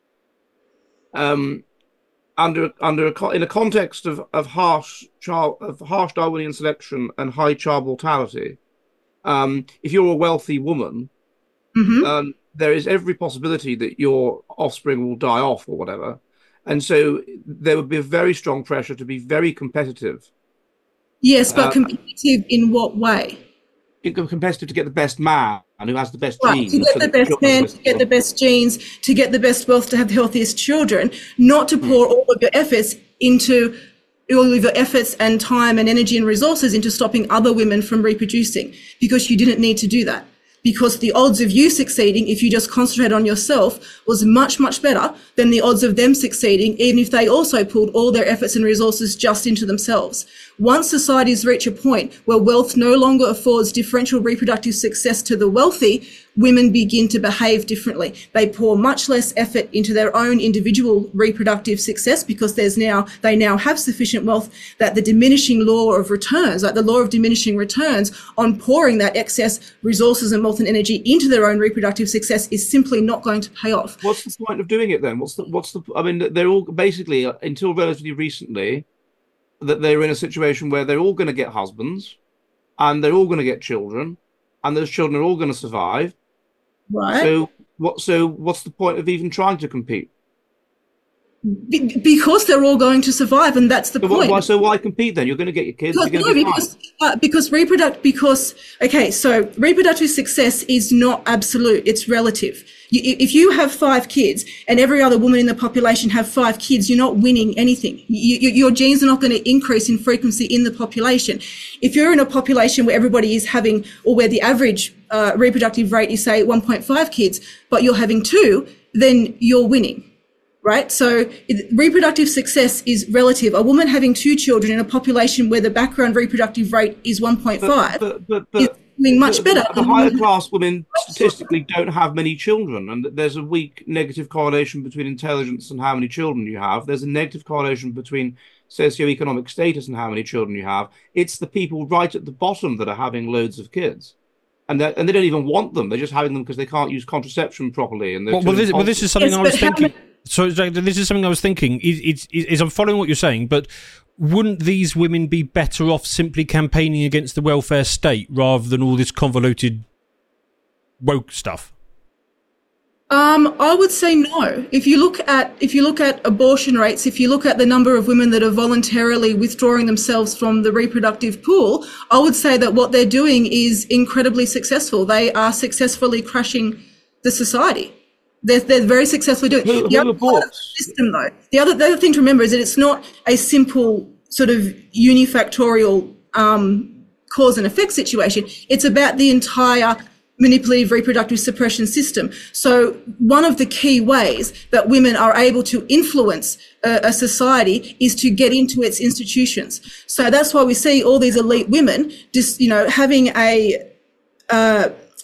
a context of harsh Darwinian selection and high child mortality, if you're a wealthy woman, there is every possibility that your offspring will die off or whatever. And so there would be a very strong pressure to be very competitive. Yes, but competitive in what way? Competitive to get the best man who has the best genes. To get the best man, to get the best genes, to get the best wealth, to have the healthiest children, not to pour all of your efforts and time and energy and resources into stopping other women from reproducing, because you didn't need to do that. Because the odds of you succeeding, if you just concentrate on yourself, was much, much better than the odds of them succeeding, even if they also pulled all their efforts and resources just into themselves. Once societies reach a point where wealth no longer affords differential reproductive success to the wealthy, women begin to behave differently. They pour much less effort into their own individual reproductive success because they now have sufficient wealth that the diminishing law of returns, like the law of diminishing returns on pouring that excess resources and wealth and energy into their own reproductive success is simply not going to pay off. What's the point of doing it then? I mean, they're all basically, until relatively recently, that they're in a situation where they're all going to get husbands and they're all going to get children and those children are all going to survive. Right. So what's the point of even trying to compete? Because they're all going to survive, and that's the point. So why compete then? You're going to get your kids. Because reproductive success is not absolute; it's relative. If you have 5 kids and every other woman in the population have 5 kids, you're not winning anything. Your genes are not going to increase in frequency in the population. If you're in a population where everybody is having, or where the average reproductive rate is, say, 1.5 kids, but you're having 2, then you're winning. Right? So reproductive success is relative. A woman having 2 children in a population where the background reproductive rate is 1.5 is doing much better. The higher class women statistically don't have many children, and there's a weak negative correlation between intelligence and how many children you have. There's a negative correlation between socioeconomic status and how many children you have. It's the people right at the bottom that are having loads of kids. And they don't even want them. They're just having them because they can't use contraception properly. And this is something I was thinking. So this is something I was thinking. Is I'm following what you're saying, but wouldn't these women be better off simply campaigning against the welfare state rather than all this convoluted woke stuff? I would say no. If you look at abortion rates, if you look at the number of women that are voluntarily withdrawing themselves from the reproductive pool, I would say that what they're doing is incredibly successful. They are successfully crashing the society. They're very successfully doing it. The other part of the system, though, the other thing to remember is that it's not a simple sort of unifactorial cause and effect situation. It's about the entire manipulative reproductive suppression system. So one of the key ways that women are able to influence a society is to get into its institutions. So that's why we see all these elite women just, having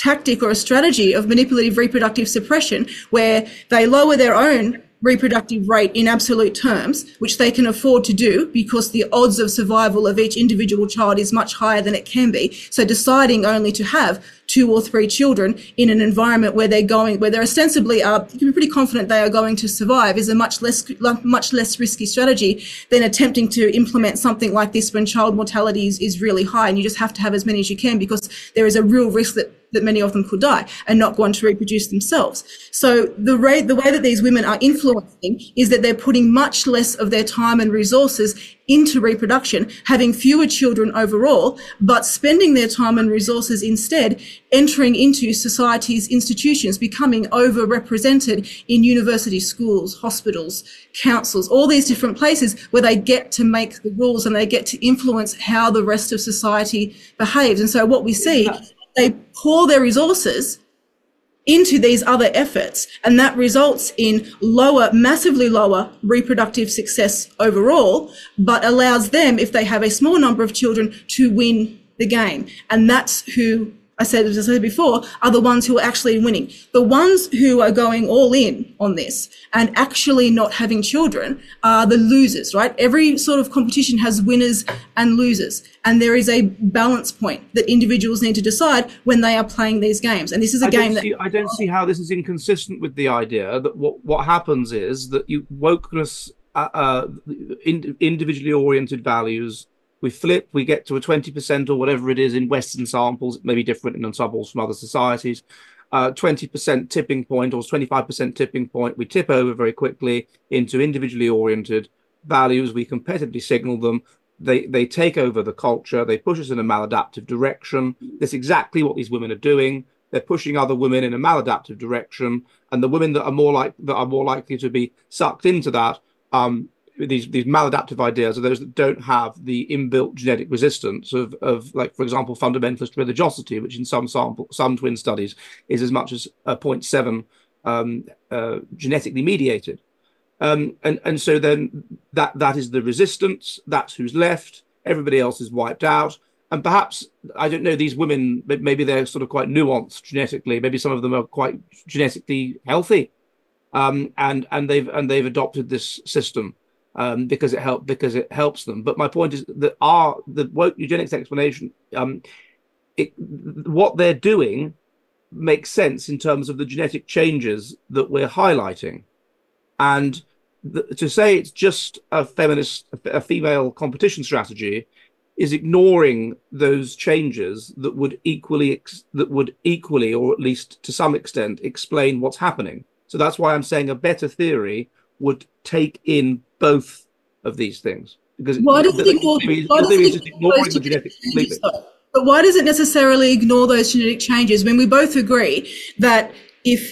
tactic or a strategy of manipulative reproductive suppression where they lower their own reproductive rate in absolute terms, which they can afford to do because the odds of survival of each individual child is much higher than it can be. So deciding only to have 2 or 3 children in an environment where they're ostensibly you can be pretty confident they are going to survive is a much less risky strategy than attempting to implement something like this when child mortality is really high, and you just have to have as many as you can because there is a real risk that many of them could die and not go on to reproduce themselves. So the way that these women are influencing is that they're putting much less of their time and resources into reproduction, having fewer children overall, but spending their time and resources instead entering into society's institutions, becoming overrepresented in university, schools, hospitals, councils, all these different places where they get to make the rules and they get to influence how the rest of society behaves. And so what we see, they pour their resources into these other efforts, and that results in massively lower reproductive success overall, but allows them, if they have a small number of children, to win the game. And that's who, as I said before, are the ones who are actually winning. The ones who are going all in on this and actually not having children are the losers, right? Every sort of competition has winners and losers. And there is a balance point that individuals need to decide when they are playing these games. And this is a game that... I don't see how this is inconsistent with the idea that what happens is that wokeness, individually oriented values, we flip, we get to a 20% or whatever it is in Western samples. It may be different in samples from other societies. 20% tipping point or 25% tipping point. We tip over very quickly into individually oriented values. We competitively signal them. They take over the culture. They push us in a maladaptive direction. That's exactly what these women are doing. They're pushing other women in a maladaptive direction, and the women that are more likely to be sucked into that these maladaptive ideas are those that don't have the inbuilt genetic resistance of like, for example, fundamentalist religiosity, which in some twin studies is as much as 0.7 genetically mediated. And so then that is the resistance. That's who's left. Everybody else is wiped out. And perhaps, I don't know, these women, maybe they're sort of quite nuanced genetically. Maybe some of them are quite genetically healthy, and they've adopted this system. Because it helps them. But my point is that the woke eugenics explanation, what they're doing makes sense in terms of the genetic changes that we're highlighting, and to say it's just a female competition strategy is ignoring those changes that would equally, or at least to some extent, explain what's happening. So that's why I'm saying a better theory would take in both of these things. Because why does it ignore those genetic changes? But why does it necessarily ignore those genetic changes when we both agree that if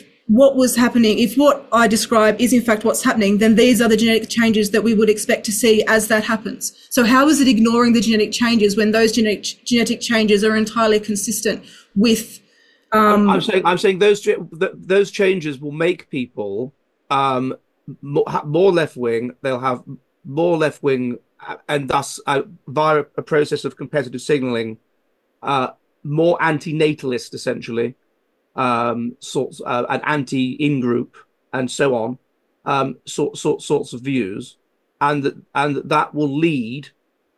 what I describe is in fact what's happening, then these are the genetic changes that we would expect to see as that happens? So how is it ignoring the genetic changes when those genetic changes are entirely consistent with? I'm saying those changes will make people more left wing. They'll have more left wing, and thus via a process of competitive signaling, more anti-natalist, essentially, sorts, an anti-in group, and so on, sorts of views, and that will lead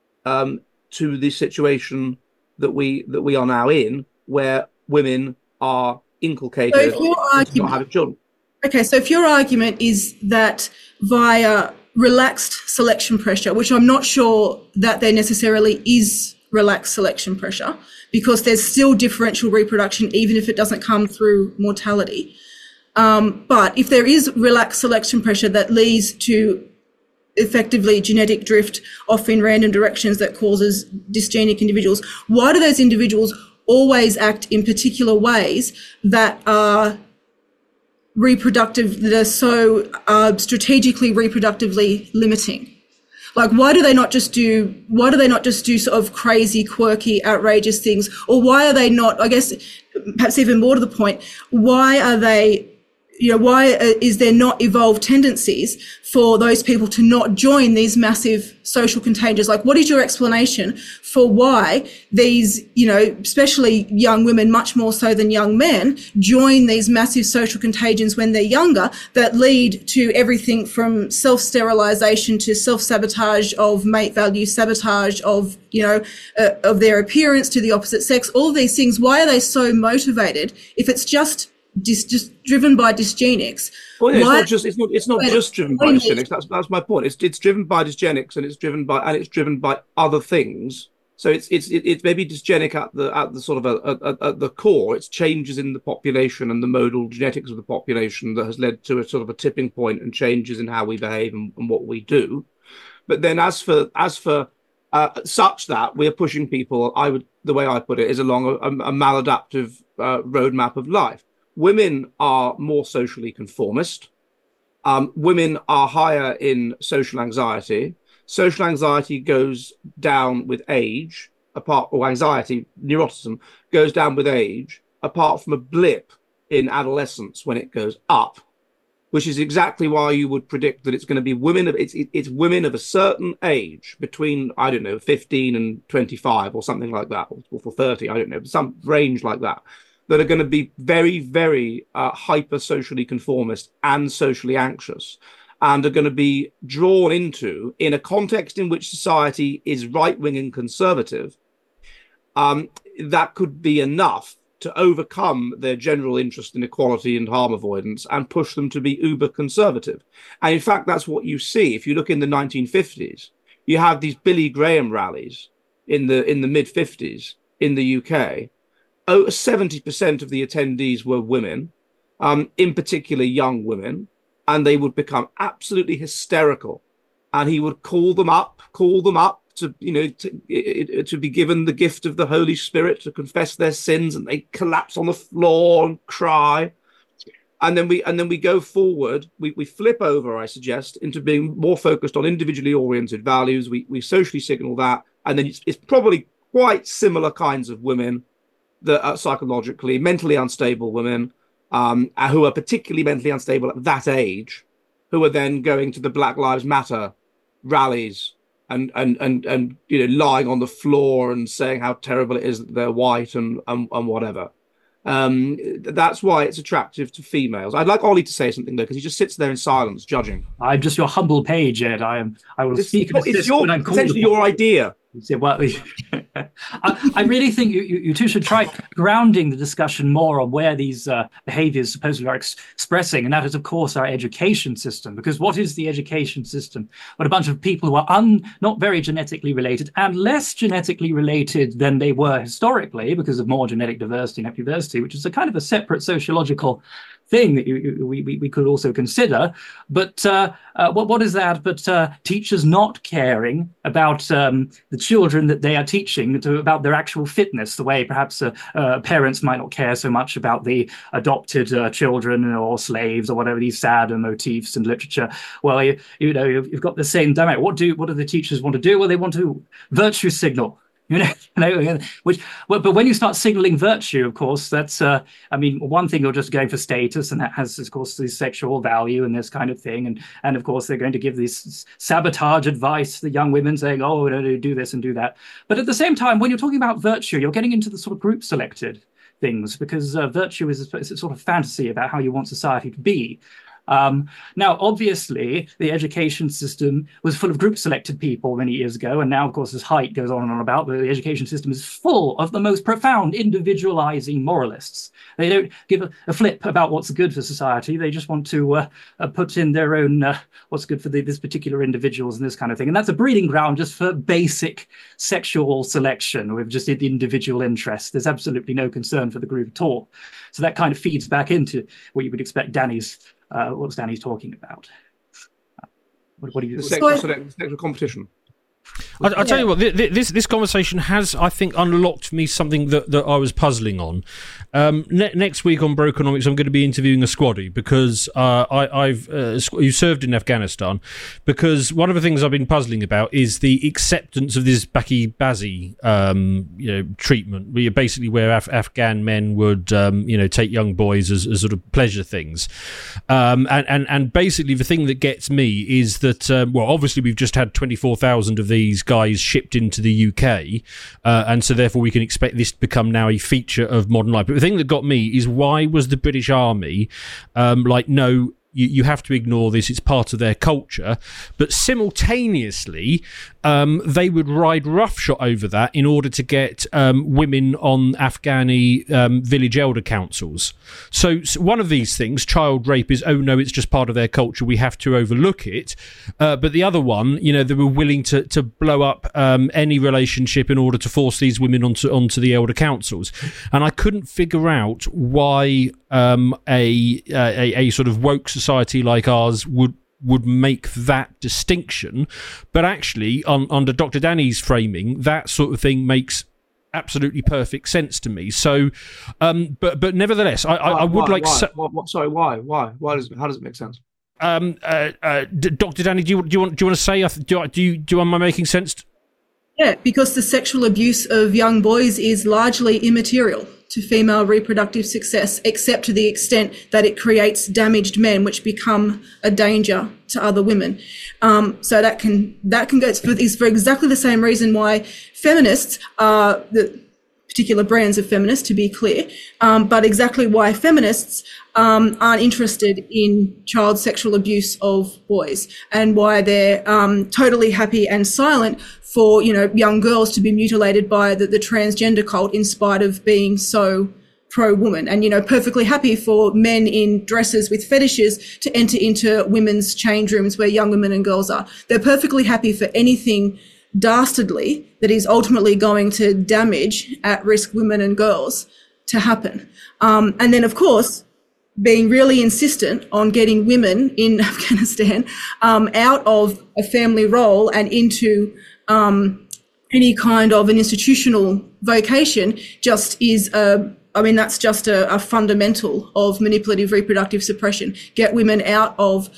to the situation that we are now in, where women are inculcated not having children. Okay, so if your argument is that via relaxed selection pressure, which I'm not sure that there necessarily is relaxed selection pressure, because there's still differential reproduction even if it doesn't come through mortality. But if there is relaxed selection pressure that leads to effectively genetic drift off in random directions that causes dysgenic individuals, why do those individuals always act in particular ways that are reproductive, that are so strategically reproductively limiting? Like, why do they not just do sort of crazy, quirky, outrageous things? Or why are they not, I guess, perhaps even more to the point, why are they why is there not evolved tendencies for those people to not join these massive social contagions? Like, what is your explanation for why these, especially young women, much more so than young men, join these massive social contagions when they're younger that lead to everything from self-sterilization to self-sabotage of mate value, sabotage of, of their appearance to the opposite sex, all of these things? Why are they so motivated if it's just driven by dysgenics? Well, yeah, it's not just driven by dysgenics. That's my point. It's driven by dysgenics, and it's driven by other things. So it's maybe dysgenic at the sort of at the core. It's changes in the population and the modal genetics of the population that has led to a sort of a tipping point and changes in how we behave and what we do. But then as for such that we are pushing people, the way I put it is along a maladaptive roadmap of life. Women are more socially conformist. Women are higher in social anxiety. Social anxiety goes down with age, anxiety, neuroticism goes down with age, apart from a blip in adolescence when it goes up, which is exactly why you would predict that it's going to be it's women of a certain age between, 15 and 25 or something like that, or for 30, some range like that are going to be very, very hyper socially conformist and socially anxious, and are going to be drawn into, in a context in which society is right-wing and conservative, that could be enough to overcome their general interest in equality and harm avoidance and push them to be uber conservative. And in fact, that's what you see. If you look in the 1950s, you have these Billy Graham rallies in the mid-50s in the UK. 70% of the attendees were women, in particular young women, and they would become absolutely hysterical. And he would call them up to be given the gift of the Holy Spirit to confess their sins, and they collapse on the floor and cry. And then we go forward. We flip over, I suggest, into being more focused on individually oriented values. We socially signal that, and then it's probably quite similar kinds of women that are psychologically, mentally unstable women, who are particularly mentally unstable at that age, who are then going to the Black Lives Matter rallies and lying on the floor and saying how terrible it is that they're white and whatever. That's why it's attractive to females. I'd like Ollie to say something though, because he just sits there in silence, judging. I'm just your humble page, Ed. I will speak. It's essentially your idea. Well, I really think you two should try grounding the discussion more on where these behaviors supposedly are expressing, and that is, of course, our education system. Because what is the education system? But a bunch of people who are not very genetically related and less genetically related than they were historically because of more genetic diversity and epiversity, which is a kind of a separate sociological thing that we could also consider. But what is that but teachers not caring about the children that they are teaching, about their actual fitness, the way perhaps parents might not care so much about the adopted children or slaves or whatever, these sad motifs in literature. Well, you've got the same dynamic. What do the teachers want to do? Well, they want to virtue signal. But when you start signaling virtue, of course, that's one thing, you're just going for status, and that has, of course, this sexual value and this kind of thing, and of course they're going to give this sabotage advice to the young women, saying, oh, do this and do that. But at the same time, when you're talking about virtue, you're getting into the sort of group selected things, because virtue is a sort of fantasy about how you want society to be. Now, obviously, the education system was full of group-selected people many years ago, and now, of course, as Haidt goes on and on about, the education system is full of the most profound individualizing moralists. They don't give a flip about what's good for society. They just want to put in their own what's good for this particular individuals and this kind of thing. And that's a breeding ground just for basic sexual selection with just individual interest. There's absolutely no concern for the group at all. So that kind of feeds back into what you would expect what's Danny's talking about. What do you? Sexual competition. I'll tell you what, this conversation has, I think, unlocked for me something that I was puzzling on. Next week on Brokenomics, I'm going to be interviewing a squaddy because you served in Afghanistan. Because one of the things I've been puzzling about is the acceptance of this Baki Bazi treatment, where Afghan men would take young boys as sort of pleasure things, and basically the thing that gets me is that obviously we've just had 24,000 of these guys shipped into the UK, and so therefore we can expect this to become now a feature of modern life. But the thing that got me is, why was the British Army no, you have to ignore this, it's part of their culture, but simultaneously they would ride roughshod over that in order to get women on Afghani village elder councils. So one of these things, child rape, is, oh no, it's just part of their culture, we have to overlook it. But the other one, they were willing to blow up any relationship in order to force these women onto the elder councils. And I couldn't figure out why a sort of woke society like ours would make that distinction, but actually under Dr. Danny's framing, that sort of thing makes absolutely perfect sense to me. So but nevertheless, I would like sorry, why how does it make sense? Dr. Danny, do you want to say, am I making sense? Yeah, because the sexual abuse of young boys is largely immaterial to female reproductive success, except to the extent that it creates damaged men, which become a danger to other women. So that can go, is for exactly the same reason why feminists are the particular brands of feminists, to be clear, but exactly why feminists aren't interested in child sexual abuse of boys, and why they're totally happy and silent for young girls to be mutilated by the transgender cult, in spite of being so pro-woman, and perfectly happy for men in dresses with fetishes to enter into women's change rooms where young women and girls are. They're perfectly happy for anything dastardly that is ultimately going to damage at-risk women and girls to happen. And then, of course, being really insistent on getting women in Afghanistan out of a family role and into any kind of an institutional vocation just is that's just a fundamental of manipulative reproductive suppression. Get women out of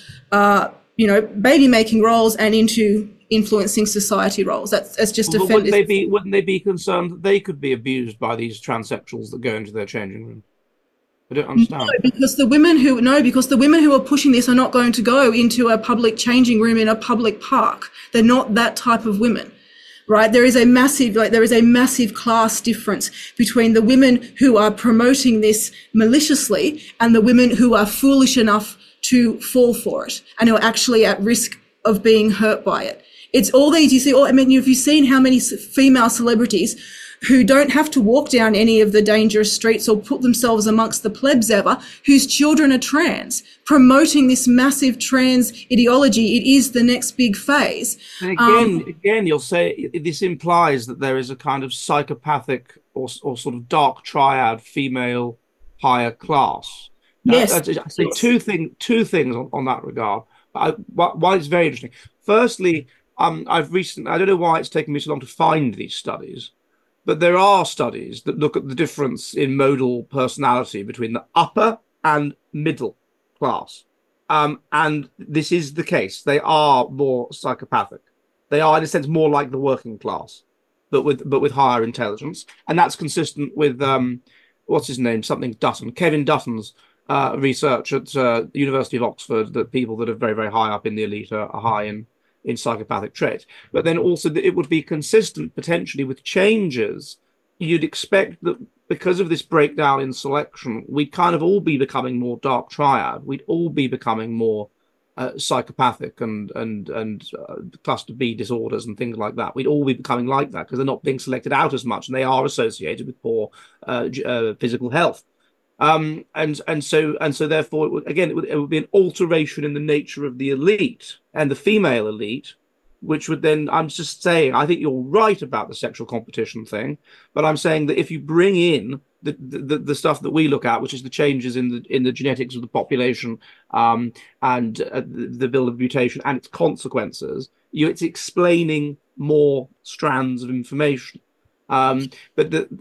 baby making roles and into influencing society roles. That's just a wouldn't they be concerned that they could be abused by these transsexuals that go into their changing room? I don't understand. No, because the women who are pushing this are not going to go into a public changing room in a public park. They're not that type of women, right? There is a massive class difference between the women who are promoting this maliciously and the women who are foolish enough to fall for it and who are actually at risk of being hurt by it. It's all these, have you seen how many female celebrities who don't have to walk down any of the dangerous streets or put themselves amongst the plebs ever, whose children are trans, promoting this massive trans ideology? It is the next big phase. And again, you'll say this implies that there is a kind of psychopathic or sort of dark triad female higher class. Yes. I say two things on that regard. Why it's very interesting. Firstly, I don't know why it's taken me so long to find these studies, but there are studies that look at the difference in modal personality between the upper and middle class. And this is the case. They are more psychopathic. They are, in a sense, more like the working class, but with higher intelligence. And that's consistent with, what's his name? Something Dutton. Kevin Dutton's research at the University of Oxford, that people that are very, very high up in the elite are high in psychopathic traits. But then also that it would be consistent potentially with changes. You'd expect that because of this breakdown in selection, we'd kind of all be becoming more dark triad. We'd all be becoming more psychopathic and cluster B disorders and things like that. We'd all be becoming like that because they're not being selected out as much, and they are associated with poor physical health. And so therefore, it would be an alteration in the nature of the elite and the female elite, which would then, I'm just saying, I think you're right about the sexual competition thing, but I'm saying that if you bring in the stuff that we look at, which is the changes in the genetics of the population, and the build of mutation and its consequences, it's explaining more strands of information. But that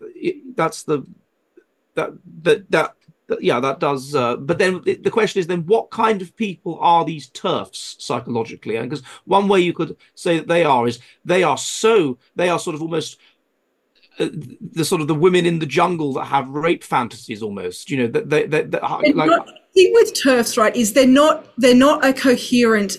does. But then the question is, then what kind of people are these TERFs psychologically? And because one way you could say that they are sort of almost the sort of the women in the jungle that have rape fantasies almost. You know, that like. The thing with TERFs, right, is they're not a coherent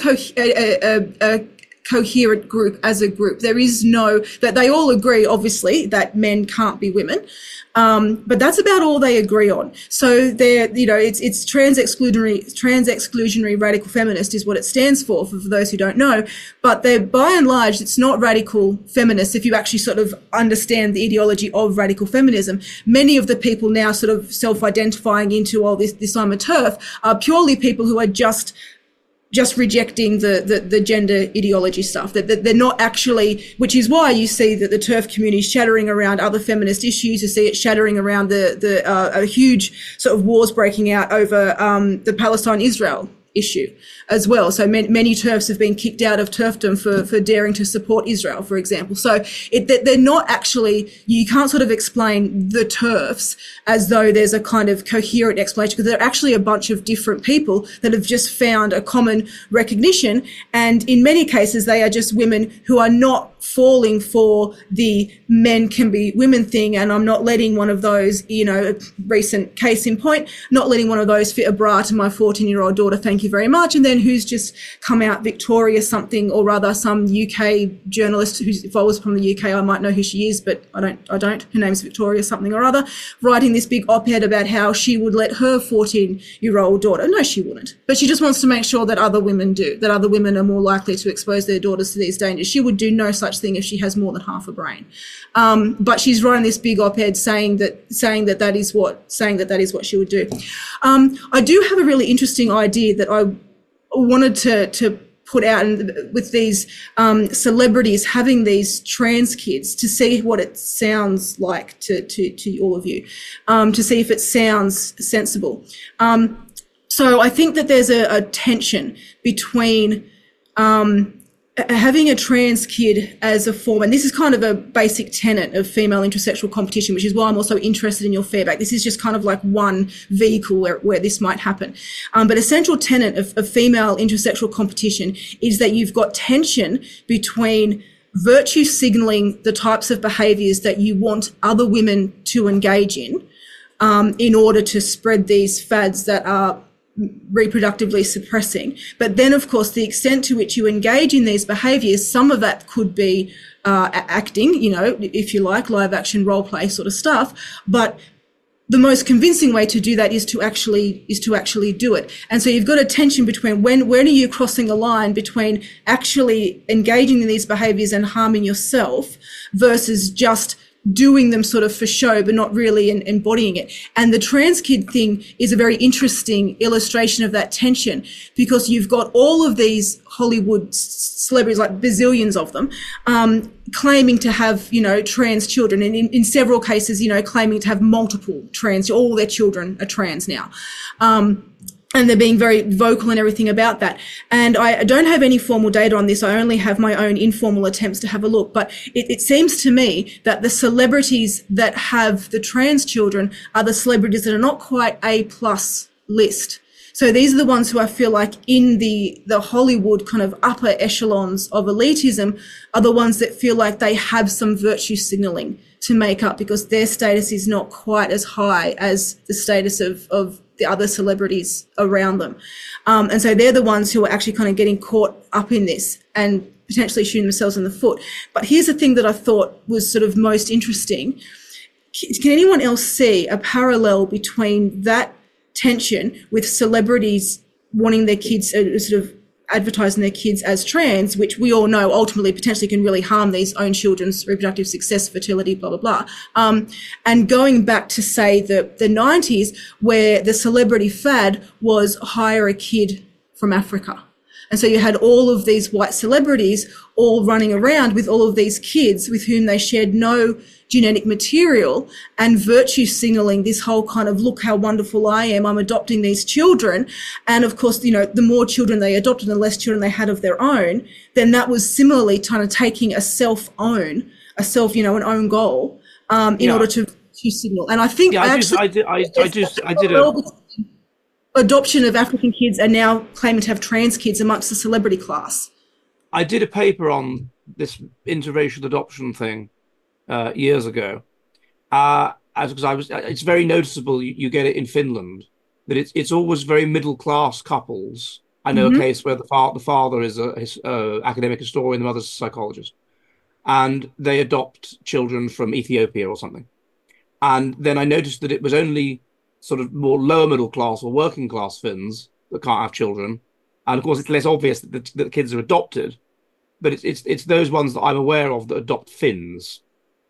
group as a group. There is no, that they all agree, obviously, that men can't be women. But that's about all they agree on. So they're, you know, it's trans exclusionary radical feminist is what it stands for those who don't know. But they're, by and large, it's not radical feminist if you actually sort of understand the ideology of radical feminism. Many of the people now sort of self-identifying into, this I'm a TERF, are purely people who are just rejecting the gender ideology stuff, that they're not actually, which is why you see that the TERF community is shattering around other feminist issues. You see it shattering around a huge sort of wars breaking out over the Palestine-Israel issue as well. So many TERFs have been kicked out of TERFdom for daring to support Israel, for example. So they're not actually, you can't sort of explain the TERFs as though there's a kind of coherent explanation, because they're actually a bunch of different people that have just found a common recognition. And in many cases, they are just women who are not falling for the men can be women thing. And I'm not letting one of those, you know, recent case in point, not letting one of those fit a bra to my 14-year-old daughter, thank you very much. And then who's just come out Victoria something or rather, some UK journalist who's, if I was from the UK, I might know who she is, but I don't. Her name's Victoria something or other, writing this big op-ed about how she would let her 14-year-old daughter. No, she wouldn't. But she just wants to make sure that other women do, that other women are more likely to expose their daughters to these dangers. She would do no such thing if she has more than half a brain. But she's writing this big op-ed saying that is what she would do. I do have a really interesting idea that I wanted to put out, and with these celebrities having these trans kids, to see what it sounds like to all of you, to see if it sounds sensible. So I think that there's a tension between having a trans kid as a form, and this is kind of a basic tenet of female intersexual competition, which is why I'm also interested in your feedback. This is just kind of like one vehicle where this might happen. But a central tenet of female intersexual competition is that you've got tension between virtue signaling the types of behaviours that you want other women to engage in order to spread these fads that are reproductively suppressing. But then, of course, the extent to which you engage in these behaviours, some of that could be acting, you know, if you like, live action role play sort of stuff. But the most convincing way to do that is to actually do it. And so you've got a tension between when are you crossing a line between actually engaging in these behaviours and harming yourself versus just doing them sort of for show, but not really embodying it. And the trans kid thing is a very interesting illustration of that tension, because you've got all of these Hollywood celebrities, like bazillions of them, claiming to have, you know, trans children. And in several cases, you know, claiming to have multiple trans, all their children are trans now. And they're being very vocal and everything about that. And I don't have any formal data on this. I only have my own informal attempts to have a look. But it seems to me that the celebrities that have the trans children are the celebrities that are not quite A+ list. So these are the ones who I feel like in the Hollywood kind of upper echelons of elitism are the ones that feel like they have some virtue signaling to make up, because their status is not quite as high as the status of the other celebrities around them. And so they're the ones who are actually kind of getting caught up in this and potentially shooting themselves in the foot. But here's the thing that I thought was sort of most interesting. Can anyone else see a parallel between that tension with celebrities wanting their kids, sort of advertising their kids as trans, which we all know ultimately potentially can really harm these own children's reproductive success, fertility, blah, blah, blah. And going back to, say, the 90s, where the celebrity fad was hire a kid from Africa. And so you had all of these white celebrities all running around with all of these kids with whom they shared no genetic material and virtue signaling this whole kind of, look how wonderful I am, I'm adopting these children. And of course, you know, the more children they adopted, the less children they had of their own, then that was similarly kind of taking an own goal in order to signal. And I think adoption of African kids are now claiming to have trans kids amongst the celebrity class. I did a paper on this interracial adoption thing years ago, because it's very noticeable. You get it in Finland that it's always very middle class couples. I know a case where the father is a academic historian, the mother's a psychologist, and they adopt children from Ethiopia or something. And then I noticed that it was only sort of more lower middle class or working class Finns that can't have children. And of course, it's less obvious that the kids are adopted, but it's those ones that I'm aware of that adopt Finns,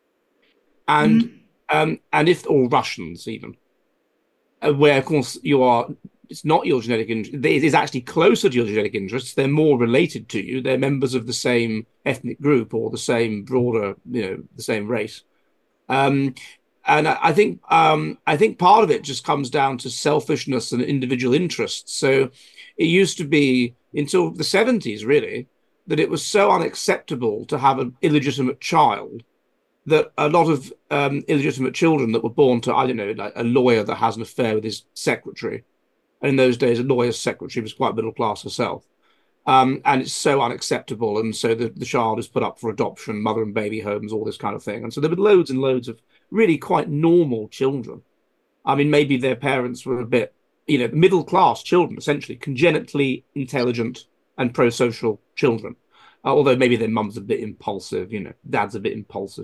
and or Russians even, where of course it's not your genetic interest. It is actually closer to your genetic interests. They're more related to you. They're members of the same ethnic group or the same broader, the same race. And I think part of it just comes down to selfishness and individual interests. So it used to be until the 70s, really, that it was so unacceptable to have an illegitimate child that a lot of illegitimate children that were born to, I don't know, like a lawyer that has an affair with his secretary. And in those days, a lawyer's secretary was quite middle class herself. And it's so unacceptable. And so the child is put up for adoption, mother and baby homes, all this kind of thing. And so there were loads and loads of really quite normal children. I mean, maybe their parents were a bit, middle class children, essentially, congenitally intelligent and pro-social children. Although maybe their mum's a bit impulsive, dad's a bit impulsive,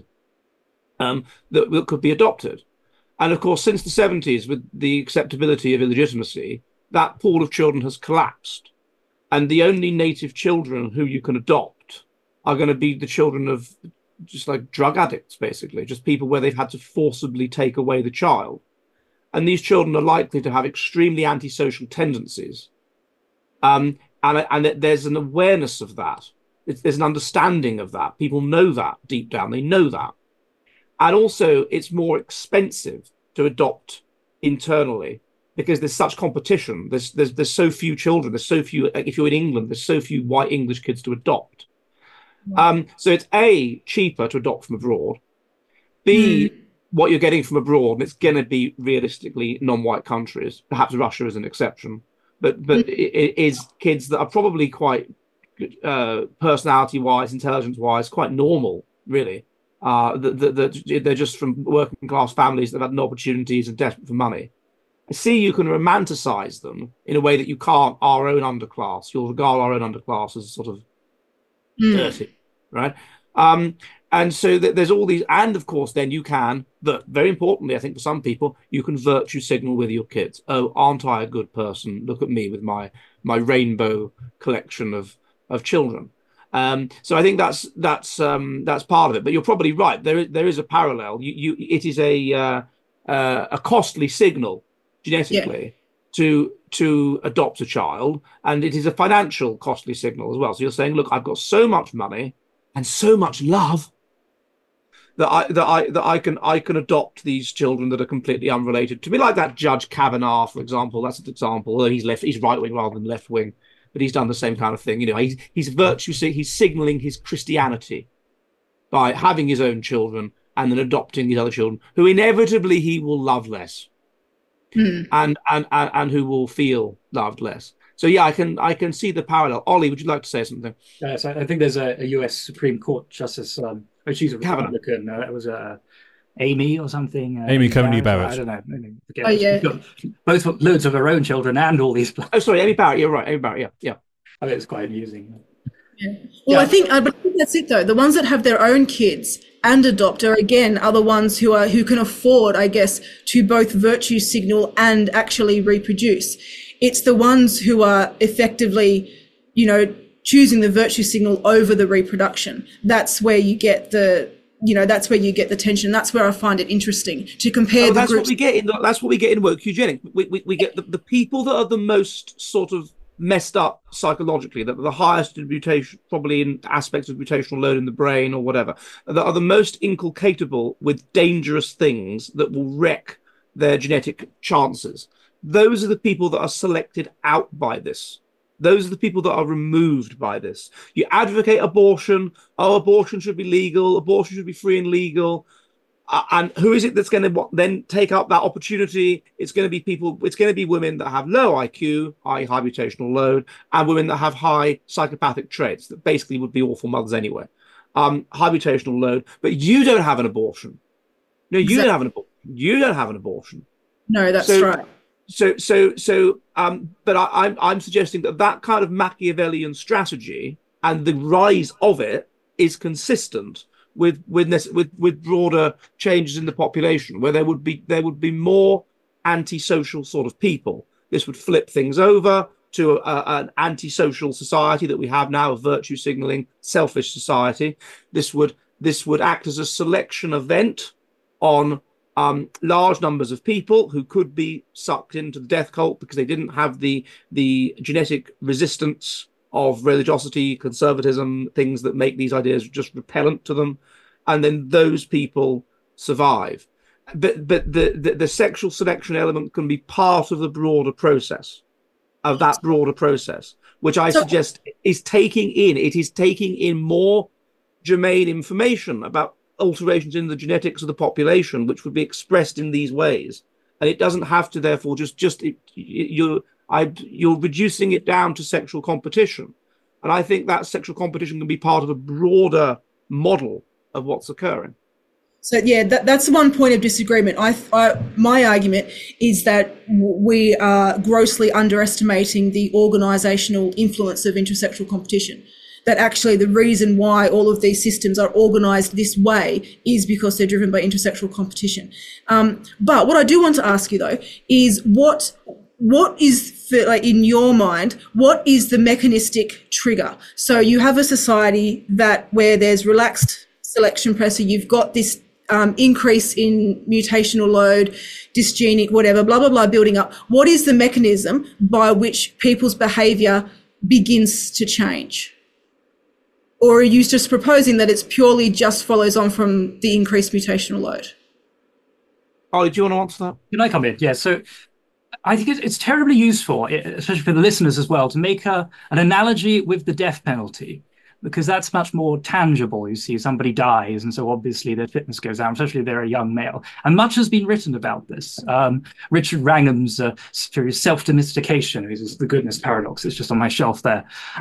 that could be adopted. And of course, since the 70s, with the acceptability of illegitimacy, that pool of children has collapsed. And the only native children who you can adopt are going to be the children of just like drug addicts, basically, just people where they've had to forcibly take away the child. And these children are likely to have extremely antisocial tendencies. And there's an awareness of that. There's an understanding of that. People know that deep down. They know that. And also, it's more expensive to adopt internally because there's such competition. There's so few children. There's so few. If you're in England, there's so few white English kids to adopt. So it's A, cheaper to adopt from abroad. B, what you're getting from abroad, and it's going to be realistically non-white countries. Perhaps Russia is an exception, but it is kids that are probably quite personality-wise, intelligence-wise, quite normal, really. They're just from working class families that have had no opportunities and desperate for money. I see you can romanticize them in a way that you can't our own underclass. You'll regard our own underclass as sort of dirty, right? And so there's all these, and of course, then you can, very importantly, I think for some people, you can virtue signal with your kids. Oh, aren't I a good person? Look at me with my rainbow collection of children. So I think that's part of it. But you're probably right. There is a parallel. It is a costly signal genetically to adopt a child, and it is a financial costly signal as well. So you're saying, look, I've got so much money and so much love that I can adopt these children that are completely unrelated to me, like that Judge Kavanaugh, for example. That's an example. Although he's right wing rather than left wing, but he's done the same kind of thing. He's signaling his Christianity by having his own children and then adopting these other children who inevitably he will love less. And who will feel loved less. So yeah, I can see the parallel. Ollie, would you like to say something? So I think there's a U.S. Supreme Court justice. She's a Republican. That was Amy or something. Amy Coney Barrett. I don't know. Both loads of her own children and all these. Oh, sorry, Amy Barrett. You're right, Amy Barrett. Yeah. I think it's quite amusing. Yeah. Well, I think that's it though. The ones that have their own kids and adopt are the ones who can afford, I guess, to both virtue signal and actually reproduce. It's the ones who are effectively, choosing the virtue signal over the reproduction. That's where you get the tension. That's where I find it interesting to compare the groups. That's what we get in woke eugenics. We get the people that are the most sort of messed up psychologically, that are the highest in mutation, probably in aspects of mutational load in the brain or whatever, that are the most inculcatable with dangerous things that will wreck their genetic chances. Those are the people that are selected out by this. Those are the people that are removed by this. You advocate abortion. Oh, abortion should be legal. Abortion should be free and legal. And who is it that's going to then take up that opportunity? It's going to be people, it's going to be women that have low IQ, high mutational load, and women that have high psychopathic traits that basically would be awful mothers anyway. High mutational load, but you don't have an abortion. No, you don't have an abortion. You don't have an abortion. No, that's right. But I'm suggesting that kind of Machiavellian strategy and the rise of it is consistent with broader changes in the population, where there would be more antisocial sort of people. This would flip things over to an antisocial society that we have now, a virtue signaling, selfish society. This would act as a selection event on large numbers of people who could be sucked into the death cult because they didn't have the genetic resistance of religiosity, conservatism, things that make these ideas just repellent to them, and then those people survive. But the sexual selection element can be part of the broader process, which I suggest is taking in more germane information about alterations in the genetics of the population, which would be expressed in these ways, and it doesn't have to therefore you're reducing it down to sexual competition, and I think that sexual competition can be part of a broader model of what's occurring. So yeah, that's one point of disagreement. My argument is that we are grossly underestimating the organisational influence of intersexual competition. That actually the reason why all of these systems are organised this way is because they're driven by intersexual competition. But what I do want to ask you though is what is, in your mind, what is the mechanistic trigger? So you have a society where there's relaxed selection pressure, you've got this increase in mutational load, dysgenic, whatever, blah, blah, blah, building up. What is the mechanism by which people's behaviour begins to change? Or are you just proposing that it's purely just follows on from the increased mutational load? Ollie, do you want to answer that? Can I come in? Yeah, so I think it's terribly useful, especially for the listeners as well, to make an analogy with the death penalty, because that's much more tangible. You see, somebody dies, and so obviously their fitness goes down, especially if they're a young male. And much has been written about this. Richard Wrangham's self-domestication, is the goodness paradox. It's just on my shelf there.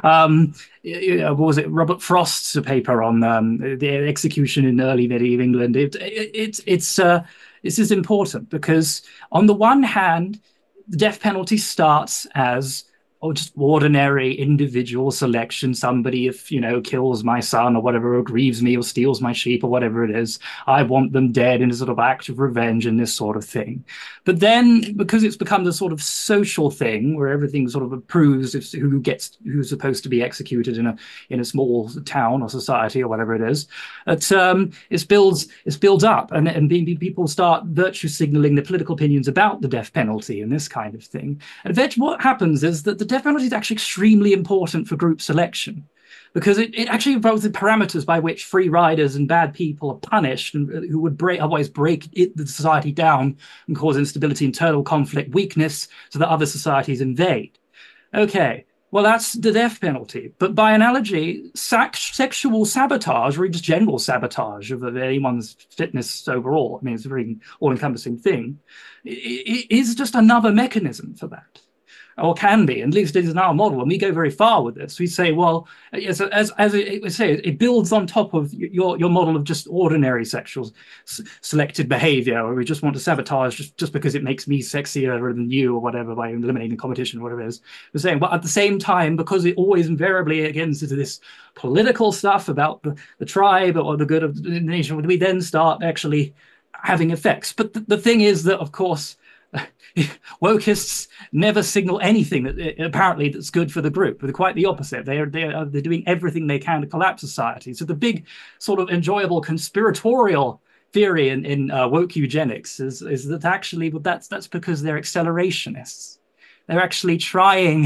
What was it? Robert Frost's paper on the execution in early medieval England. This is important because, on the one hand, the death penalty starts as just ordinary individual selection. Somebody, if kills my son or whatever, or grieves me or steals my sheep or whatever it is, I want them dead in a sort of act of revenge and this sort of thing. But then, because it's become the sort of social thing where everything sort of approves who's supposed to be executed in a small town or society or whatever it is, it builds up, and people start virtue signaling their political opinions about the death penalty and this kind of thing. And eventually, what happens is that the death penalty is actually extremely important for group selection, because it actually involves the parameters by which free riders and bad people are punished, and who would otherwise break the society down and cause instability, internal conflict, weakness, so that other societies invade. Okay, well, that's the death penalty. But by analogy, sexual sabotage, or just general sabotage of anyone's fitness overall, I mean, it's a very all-encompassing thing, is just another mechanism for that. Or can be, at least it is in our model. And we go very far with this. We say, well, as we say, it builds on top of your model of just ordinary sexual selected behavior, where we just want to sabotage just because it makes me sexier than you or whatever, by eliminating competition or whatever it is. We're saying, but at the same time, because it always invariably gets into this political stuff about the tribe or the good of the nation, we then start actually having effects. But the thing is that, of course, wokeists never signal anything that's good for the group. They're quite the opposite. They're doing everything they can to collapse society. So the big sort of enjoyable conspiratorial theory in woke eugenics is that actually, but that's because they're accelerationists. They're actually trying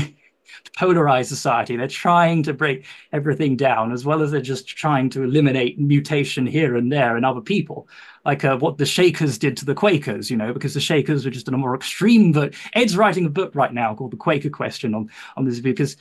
polarize society. They're trying to break everything down, as well as they're just trying to eliminate mutation here and there in other people. Like what the Shakers did to the Quakers, because the Shakers were just in a more extreme. But Ed's writing a book right now called The Quaker Question on this, because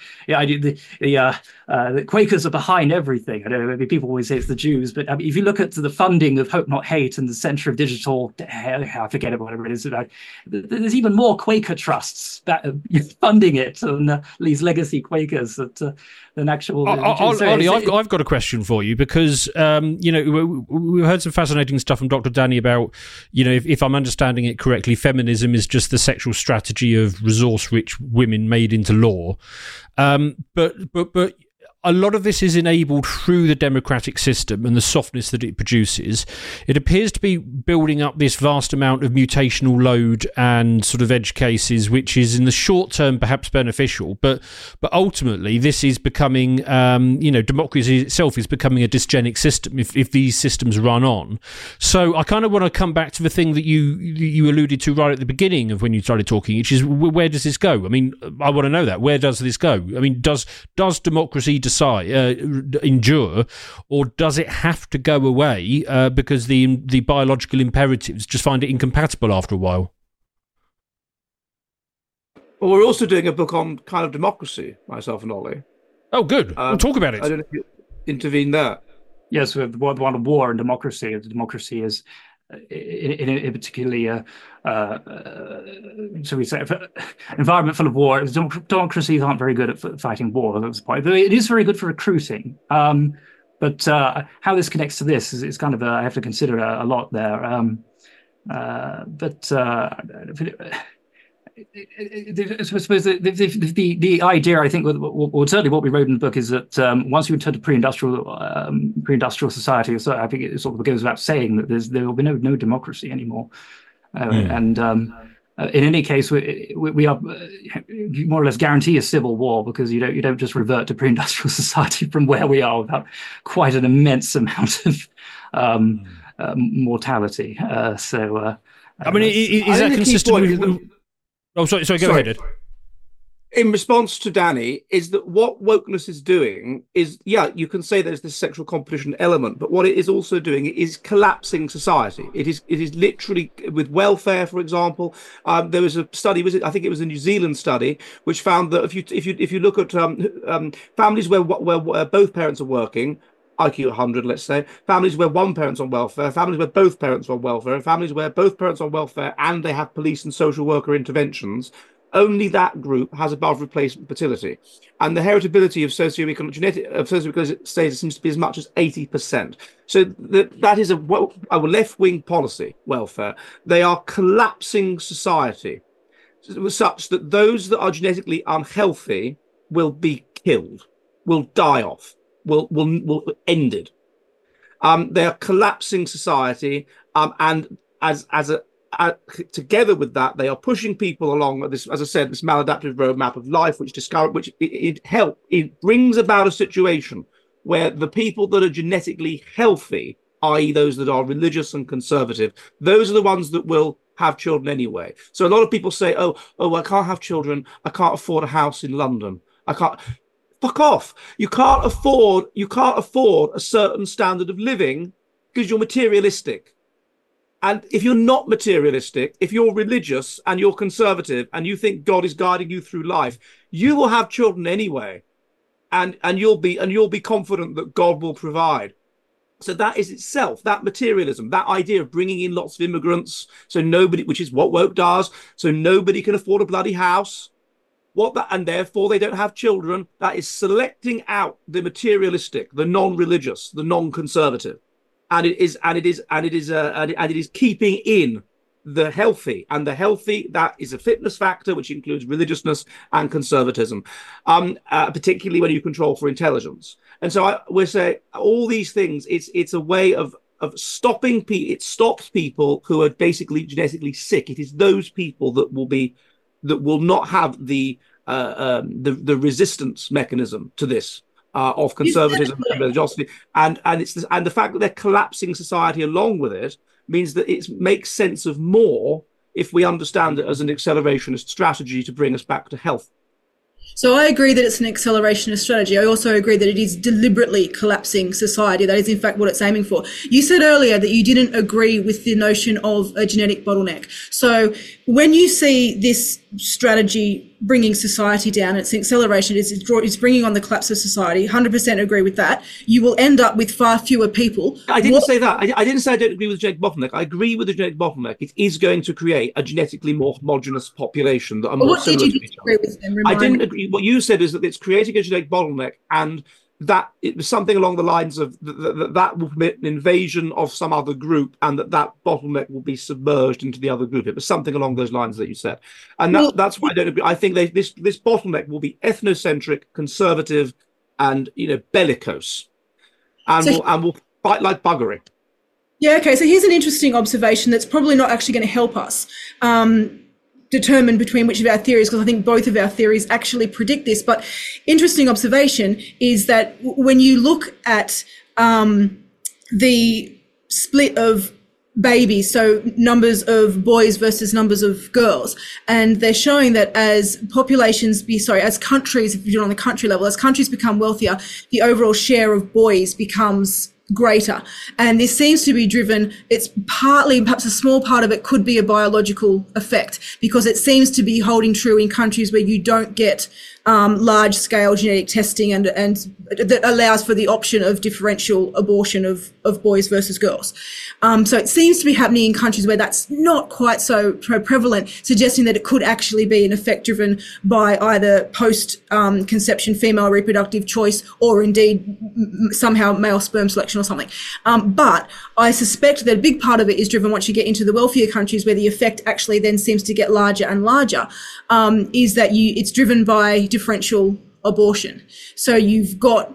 the Quakers are behind everything. I know people always say it's the Jews, but if you look at the funding of Hope Not Hate and the Center of Digital, I forget it, whatever it is, there's even more Quaker trusts that funding it than these legacy Quakers than actual. Ollie, I've got a question for you, because we've heard some fascinating stuff from Dr. Danny about, if I'm understanding it correctly, feminism is just the sexual strategy of resource-rich women made into law. But a lot of this is enabled through the democratic system and the softness that it produces. It appears to be building up this vast amount of mutational load and sort of edge cases, which is in the short term perhaps beneficial, but ultimately this is becoming, democracy itself is becoming a dysgenic system if these systems run on. So I kind of want to come back to the thing that you alluded to right at the beginning of when you started talking, which is, where does this go? I mean, I want to know that. Where does this go? I mean, does democracy endure, or does it have to go away because the biological imperatives just find it incompatible after a while? Well, we're also doing a book on kind of democracy, myself and Ollie. Oh, good. We'll talk about it. I don't know if you intervene there. Yes, with one of war and democracy. Democracy is in particularly, so we say, environment full of war. Democracies aren't very good at fighting war. That's the point. It is very good for recruiting. But how this connects to this is kind of I have to consider a lot there. I suppose the idea, I think, or certainly what we wrote in the book, is that once you return to pre-industrial society, so I think it sort of goes without saying that there will be no democracy anymore. And in any case, we are more or less guarantee a civil war, because you don't just revert to pre-industrial society from where we are without quite an immense amount of mortality. I mean, is that consistent with? Oh, sorry, go ahead, Ed. In response to Danny, is that what wokeness is doing is, you can say there's this sexual competition element, but what it is also doing is collapsing society. It is literally, with welfare, for example. There was a study, I think it was a New Zealand study, which found that if you look at families where both parents are working, IQ 100, let's say, families where one parent's on welfare, families where both parents are on welfare, and families where both parents are on welfare and they have police and social worker interventions, only that group has above replacement fertility. And the heritability of socioeconomic status seems to be as much as 80%. So that is a left-wing policy, welfare. They are collapsing society such that those that are genetically unhealthy will be killed, will die off. Will end it. They are collapsing society, and together with that, they are pushing people along this, as I said, this maladaptive roadmap of life, which it brings about a situation where the people that are genetically healthy, i.e., those that are religious and conservative, those are the ones that will have children anyway. So a lot of people say, "Oh, I can't have children. I can't afford a house in London. I can't." Fuck off. You can't afford a certain standard of living because you're materialistic. And if you're not materialistic, if you're religious and you're conservative and you think God is guiding you through life, you will have children anyway. And you'll be confident that God will provide. So that is itself, that materialism, that idea of bringing in lots of immigrants, which is what woke does, so nobody can afford a bloody house. And therefore they don't have children. That is selecting out the materialistic, the non-religious, the non-conservative, and it is keeping in the healthy. And the healthy, that is a fitness factor, which includes religiousness and conservatism, particularly when you control for intelligence. And so we're saying all these things. It's a way of stopping people. It stops people who are basically genetically sick. It is those people that will not have the resistance mechanism to this of conservatism and religiosity, and the fact that they're collapsing society along with it means that it makes sense of more if we understand it as an accelerationist strategy to bring us back to health. So I agree that it's an accelerationist strategy. I also agree that it is deliberately collapsing society. That is, in fact, what it's aiming for. You said earlier that you didn't agree with the notion of a genetic bottleneck. So when you see this strategy bringing society down, it's an acceleration, it's bringing on the collapse of society, 100% agree with that. You will end up with far fewer people. I didn't say that. I didn't say I don't agree with the genetic bottleneck. I agree with the genetic bottleneck. It is going to create a genetically more homogenous population that are more similar to each other. I didn't agree. What you said is that it's creating a genetic bottleneck, and that it was something along the lines of that will permit an invasion of some other group, and that bottleneck will be submerged into the other group. It was something along those lines that you said, and that's why I don't agree. I think this bottleneck will be ethnocentric, conservative, and bellicose, and will fight like buggery. Yeah. Okay. So here's an interesting observation that's probably not actually going to help us determine between which of our theories, because I think both of our theories actually predict this. But interesting observation is that when you look at the split of babies, so numbers of boys versus numbers of girls, and they're showing that as countries, if you do it on the country level, as countries become wealthier, the overall share of boys becomes greater. And this seems to be driven, it's partly, perhaps a small part of it could be a biological effect, because it seems to be holding true in countries where you don't get large scale genetic testing and that allows for the option of differential abortion of boys versus girls. So it seems to be happening in countries where that's not quite so prevalent, suggesting that it could actually be an effect driven by either post-conception female reproductive choice, or indeed somehow male sperm selection or something. But I suspect that a big part of it is driven once you get into the wealthier countries, where the effect actually then seems to get larger and larger, is that it's driven by differential abortion. So you've got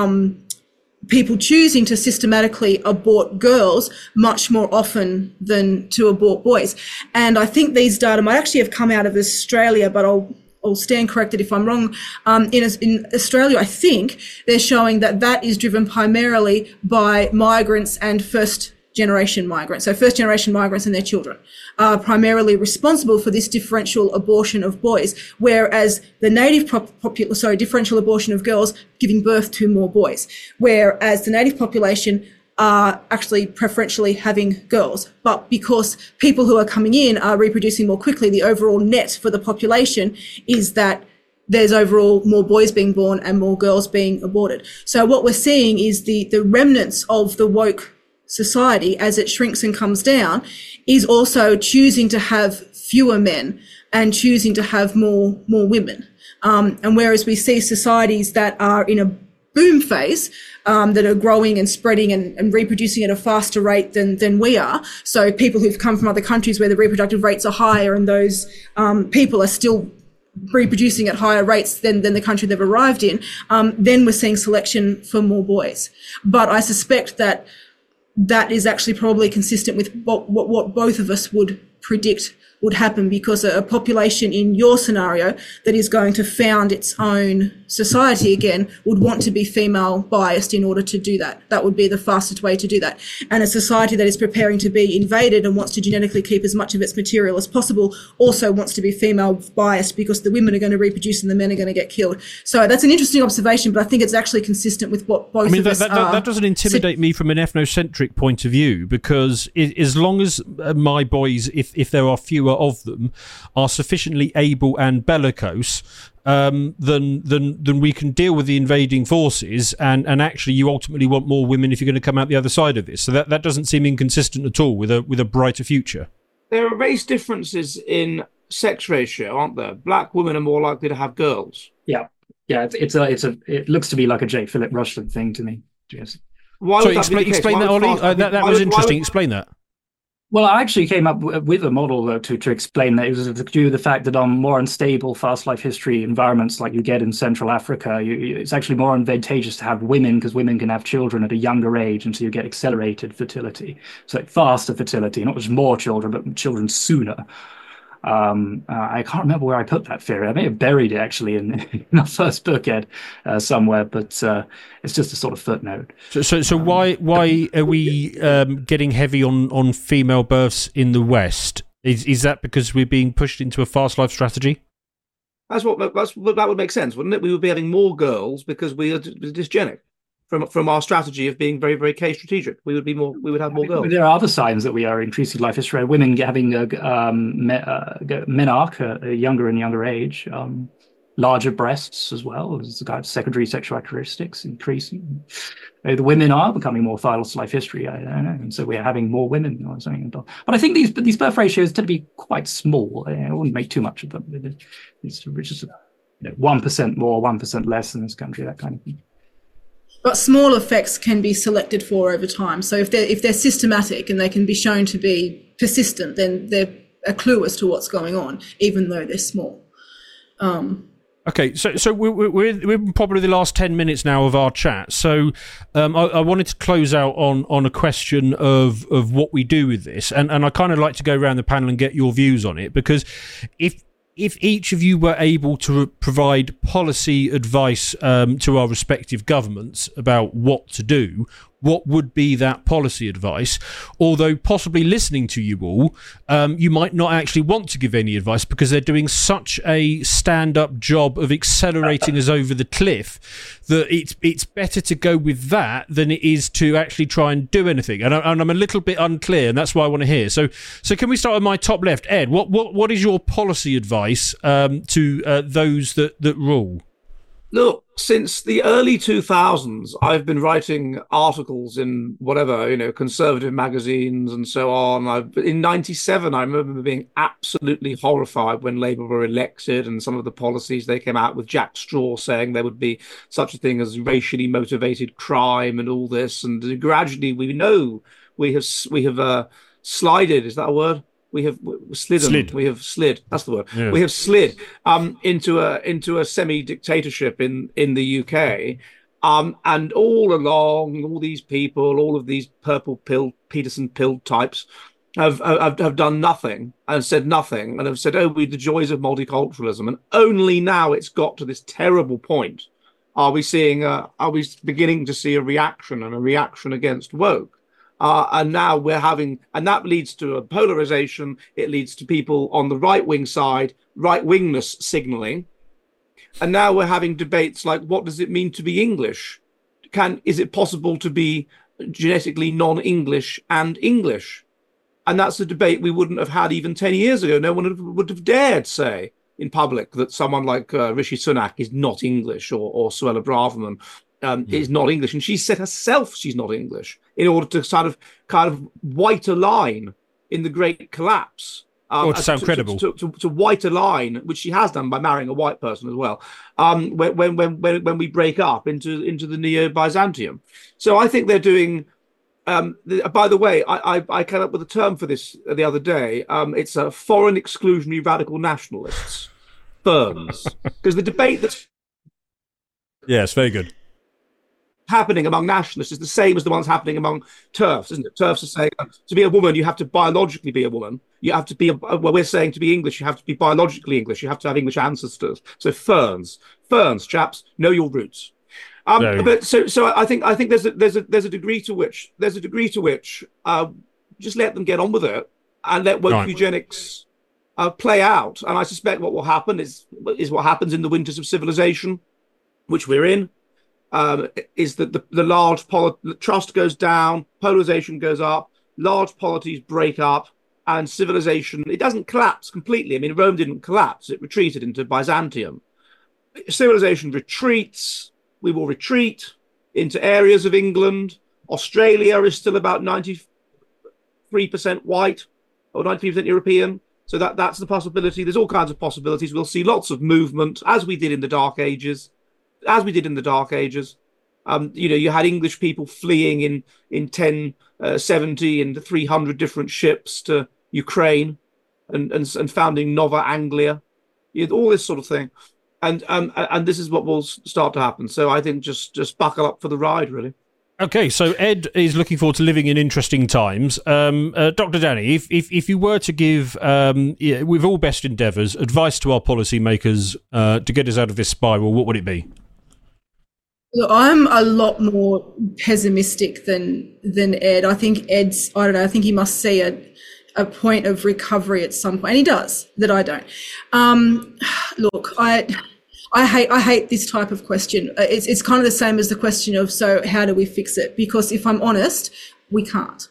people choosing to systematically abort girls much more often than to abort boys. And I think these data might actually have come out of Australia, but I'll stand corrected if I'm wrong. In Australia, I think they're showing that is driven primarily by migrants and first-generation migrants. So first-generation migrants and their children are primarily responsible for this differential abortion of boys, whereas the native differential abortion of girls giving birth to more boys, whereas the native population are actually preferentially having girls. But because people who are coming in are reproducing more quickly, the overall net for the population is that there's overall more boys being born and more girls being aborted. So what we're seeing is the remnants of the woke society, as it shrinks and comes down, is also choosing to have fewer men and choosing to have more women. And whereas we see societies that are in a boom phase, that are growing and spreading and reproducing at a faster rate than we are. So people who've come from other countries where the reproductive rates are higher, and those people are still reproducing at higher rates than the country they've arrived in, then we're seeing selection for more boys. But I suspect that is actually probably consistent with what both of us would predict would happen, because a population in your scenario that is going to found its own society again would want to be female biased in order to do that. That would be the fastest way to do that. And a society that is preparing to be invaded and wants to genetically keep as much of its material as possible also wants to be female biased, because the women are going to reproduce and the men are going to get killed. So that's an interesting observation, but I think it's actually consistent with what both of us are. That doesn't intimidate me from an ethnocentric point of view, because as long as my boys, if there are fewer of them, are sufficiently able and bellicose, then we can deal with the invading forces, and actually you ultimately want more women if you're going to come out the other side of this. So that doesn't seem inconsistent at all with a brighter future. There are race differences in sex ratio, aren't there? Black women are more likely to have girls. Yeah. It looks to be like a J. Philip Rushton thing to me. Yes. Why would that be the case? Explain that, Ollie. That was interesting. Explain that. Well, I actually came up with a model, though, to explain that. It was due to the fact that on more unstable fast life history environments like you get in Central Africa, it's actually more advantageous to have women, because women can have children at a younger age, and so you get accelerated fertility. So faster fertility, not just more children, but children sooner. I can't remember where I put that theory. I may have buried it actually in our first book, Ed, somewhere, but it's just a sort of footnote. So why are we getting heavy on female births in the West? Is that because we're being pushed into a fast life strategy? That would make sense, wouldn't it? We would be having more girls because we are dysgenic. From our strategy of being very, very case strategic, we would have more girls. There are other signs that we are increasing life history. Women having menarche at a younger and younger age, larger breasts as well as secondary sexual characteristics increasing. The women are becoming more phallus life history. I don't know, and so we're having more women or something. But I think these birth ratios tend to be quite small. I wouldn't make too much of them. It's just 1% more, 1% less in this country, that kind of thing. But small effects can be selected for over time. So if they're systematic and they can be shown to be persistent, then they're a clue as to what's going on, even though they're small. Okay, so we're probably the last 10 minutes now of our chat. So I wanted to close out on a question of what we do with this, and I kind of like to go around the panel and get your views on it, because if each of you were able to provide policy advice to our respective governments about what to do, what would be that policy advice? Although possibly listening to you all, you might not actually want to give any advice because they're doing such a stand-up job of accelerating us over the cliff that it's better to go with that than it is to actually try and do anything. And I'm a little bit unclear, and that's why I want to hear. So can we start with my top left? Ed, what is your policy advice to those that rule? Look, since the early 2000s, I've been writing articles in whatever, conservative magazines and so on. In 97, I remember being absolutely horrified when Labour were elected and some of the policies they came out with. Jack Straw saying there would be such a thing as racially motivated crime and all this. And gradually, we know we have slided. Is that a word? We have slid. We have slid. That's the word. Yeah. We have slid into a semi-dictatorship in the UK, and all along, all these people, all of these purple-pilled, Peterson-pilled types have done nothing and said nothing, and have said, "Oh, the joys of multiculturalism." And only now it's got to this terrible point are we beginning to see a reaction against woke. And now and that leads to a polarization. It leads to people on the right-wing side, right-wingness signaling. And now we're having debates like, what does it mean to be English? Is it possible to be genetically non-English and English? And that's a debate we wouldn't have had even 10 years ago. No one would have dared say in public that someone like Rishi Sunak is not English, or Suella Braverman is not English, and she said herself she's not English in order to kind of white a line in the Great Collapse. Or to sound credible. To white a line, which she has done by marrying a white person as well, when we break up into the Neo-Byzantium. So I think they're doing... by the way, I came up with a term for this the other day. It's foreign exclusionary radical nationalists, FERNs. Because the debate that's... Yes, very good. Happening among nationalists is the same as the ones happening among TERFs, isn't it? TERFs are saying to be a woman, you have to biologically be a woman. You have to be, we're saying to be English, you have to be biologically English. You have to have English ancestors. So FERNs, chaps, know your roots. But so I think there's a degree to which just let them get on with it and let woke eugenics play out. And I suspect what will happen is what happens in the winters of civilization, which we're in. Is that the large trust goes down, polarization goes up, large polities break up, and civilization, it doesn't collapse completely. I mean, Rome didn't collapse, it retreated into Byzantium. Civilization retreats, we will retreat into areas of England. Australia is still about 93% white or 93% European. So that's the possibility. There's all kinds of possibilities. We'll see lots of movement, as we did in the Dark Ages. You had English people fleeing in 1070 in 300 different ships to Ukraine and founding Nova Anglia. You had all this sort of thing. And this is what will start to happen. So I think just buckle up for the ride, really. Okay, so Ed is looking forward to living in interesting times. Dr. Danny, if you were to give, with all best endeavours, advice to our policymakers to get us out of this spiral, what would it be? Look, I'm a lot more pessimistic than Ed. I think I think he must see a point of recovery at some point, and he does, that I don't. Look, I hate this type of question. It's kind of the same as the question of, so how do we fix it? Because if I'm honest, we can't.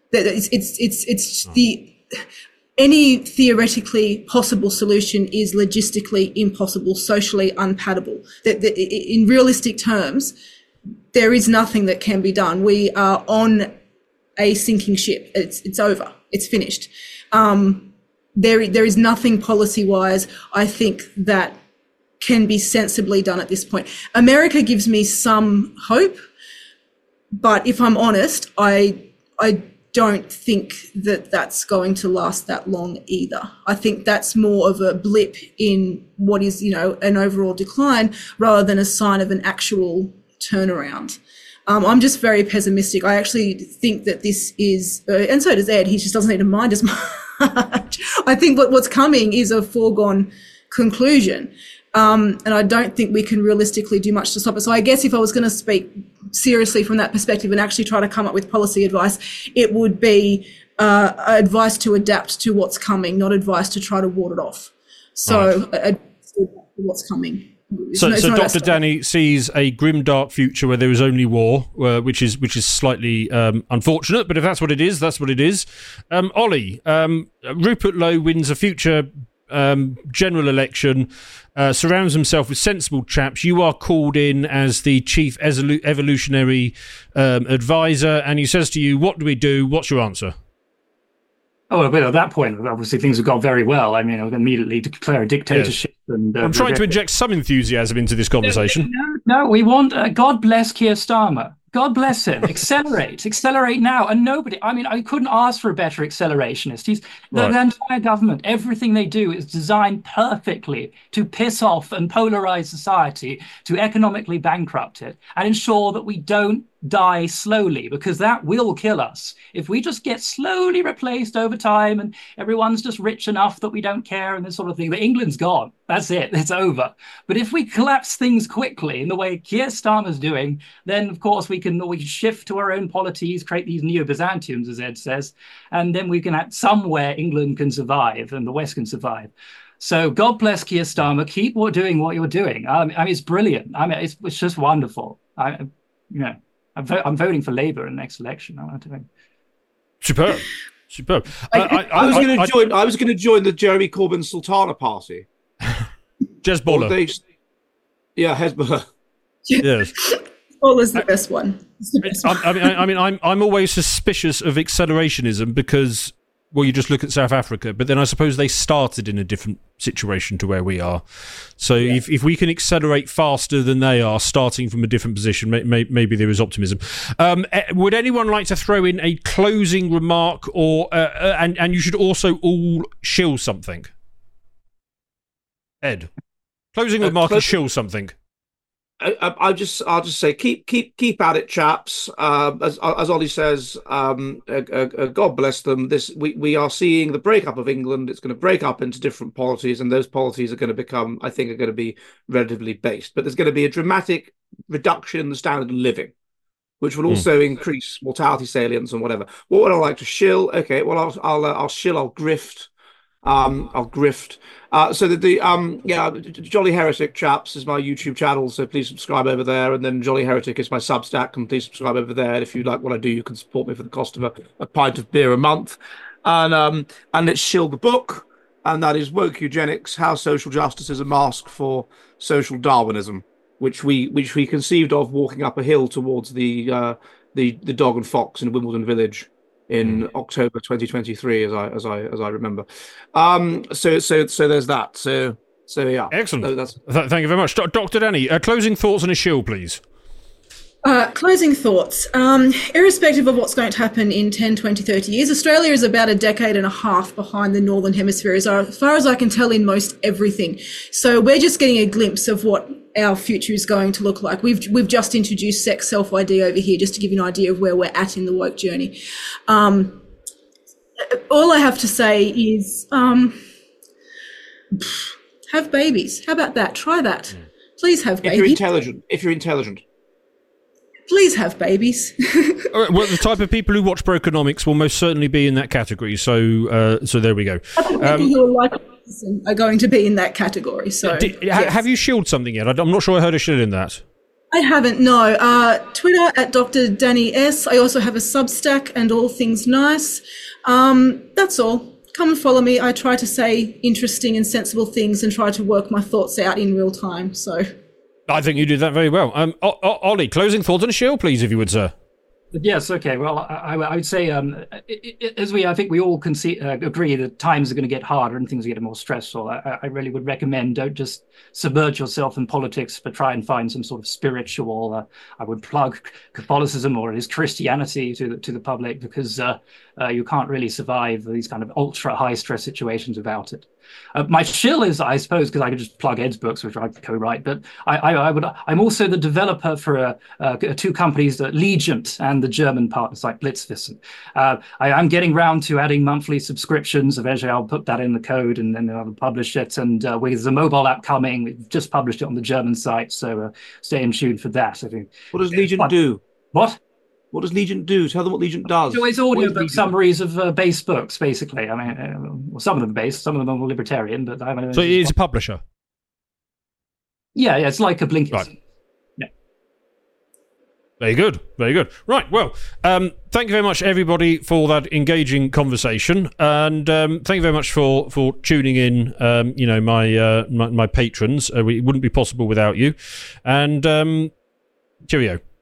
Any theoretically possible solution is logistically impossible, socially unpalatable. In realistic terms, there is nothing that can be done. We are on a sinking ship. It's over. It's finished. There is nothing policy-wise, I think, that can be sensibly done at this point. America gives me some hope, but if I'm honest, I don't think that that's going to last that long either. I think that's more of a blip in what is, an overall decline rather than a sign of an actual turnaround. I'm just very pessimistic. I actually think that this is, and so does Ed, he just doesn't need to mind as much. I think what's coming is a foregone conclusion. And I don't think we can realistically do much to stop it. So I guess if I was going to speak seriously from that perspective and actually try to come up with policy advice, it would be advice to adapt to what's coming, not advice to try to ward it off. So advice to adapt to what's coming. So Dr. Danny sees a grim, dark future where there is only war, which is slightly unfortunate. But if that's what it is, that's what it is. Ollie, Rupert Lowe wins a future general election, surrounds himself with sensible chaps. You are called in as the chief evolutionary advisor, and he says to you, "What do we do?" What's your answer? Oh, but at that point, obviously things have gone very well. I mean, I would immediately declare a dictatorship. Yes. And I'm trying to inject some enthusiasm into this conversation. No, we want God bless Keir Starmer. God bless him. Accelerate now. And I couldn't ask for a better accelerationist. The entire government, everything they do is designed perfectly to piss off and polarize society, to economically bankrupt it, and ensure that we don't die slowly, because that will kill us. If we just get slowly replaced over time and everyone's just rich enough that we don't care and this sort of thing, but England's gone. That's it. It's over. But if we collapse things quickly in the way Keir Starmer's doing, then of course we can shift to our own polities, create these neo-Byzantiums, as Ed says, and then we can somewhere England can survive and the West can survive. So God bless Keir Starmer. Keep doing what you're doing. It's brilliant. It's just wonderful. I'm voting for Labour in the next election. Superb. I was going to join the Jeremy Corbyn Sultana party. Hezbollah. Hezbollah. Yes. Hezbollah's the best one. I'm always suspicious of accelerationism because, well, you just look at South Africa, but then I suppose they started in a different situation to where we are. So if we can accelerate faster than they are, starting from a different position, maybe there is optimism. Would anyone like to throw in a closing remark, or and you should also all shill something? Ed, closing remark and shill something. I'll just say keep at it, chaps. As Ollie says, God bless them. We are seeing the breakup of England. It's going to break up into different polities, and those policies are going to be relatively based. But there's going to be a dramatic reduction in the standard of living, which will also increase mortality salience and whatever. What would I like to shill? Okay, well I'll shill. I'll grift. I'll grift. So the Jolly Heretic chaps is my YouTube channel, so please subscribe over there. And then Jolly Heretic is my Substack, and please subscribe over there. And if you like what I do, you can support me for the cost of a pint of beer a month. And let's shill the book, and that is Woke Eugenics: How Social Justice is a Mask for Social Darwinism, which we conceived of walking up a hill towards the Dog and Fox in Wimbledon Village in October 2023, as I remember. So there's that. So yeah. Excellent. Thank you very much, Dr. Danny. Closing thoughts and a shill, please. Closing thoughts. Irrespective of what's going to happen in 10, 20, 30 years, Australia is about a decade and a half behind the Northern Hemisphere, as far as I can tell, in most everything. So we're just getting a glimpse of what our future is going to look like. We've just introduced sex self-ID over here, just to give you an idea of where we're at in the woke journey. All I have to say is have babies. How about that? Try that. Please have babies. If you're intelligent. please have babies. All right, well, the type of people who watch Brokenomics will most certainly be in that category. So there we go. People who are like are going to be in that category. So, yes. Have you shilled something yet? I'm not sure I heard a shill in that. I haven't, no. Twitter at Dr. Danny S. I also have a Substack and All Things Nice. That's all. Come and follow me. I try to say interesting and sensible things and try to work my thoughts out in real time. So, I think you did that very well. Ollie, closing thoughts and a shill, please, if you would, sir. Yes. Okay. Well, I would say, I think we all agree that times are going to get harder and things are getting more stressful. I really would recommend don't just submerge yourself in politics, but try and find some sort of spiritual. I would plug Catholicism or at least Christianity to the public, because you can't really survive these kind of ultra high stress situations without it. My shill is, I suppose, because I could just plug Ed's books, which I co-write, but I'm also the developer for two companies, Legent and the German partner site Blitzwissen. I'm getting round to adding monthly subscriptions. Eventually I'll put that in the code and then I'll publish it. And with the mobile app coming, we've just published it on the German site, so stay in tune for that. I think. What does Legent do? What? What does Legent do? Tell them what Legent does. So it's audiobook summaries of base books, basically. I mean, well, some of them are based, some of them are libertarian, but so it is a publisher. Yeah, it's like a Blinkist. Right. Yeah. Very good, very good. Right, well, thank you very much, everybody, for that engaging conversation, and thank you very much for tuning in. My patrons, it wouldn't be possible without you, and cheerio.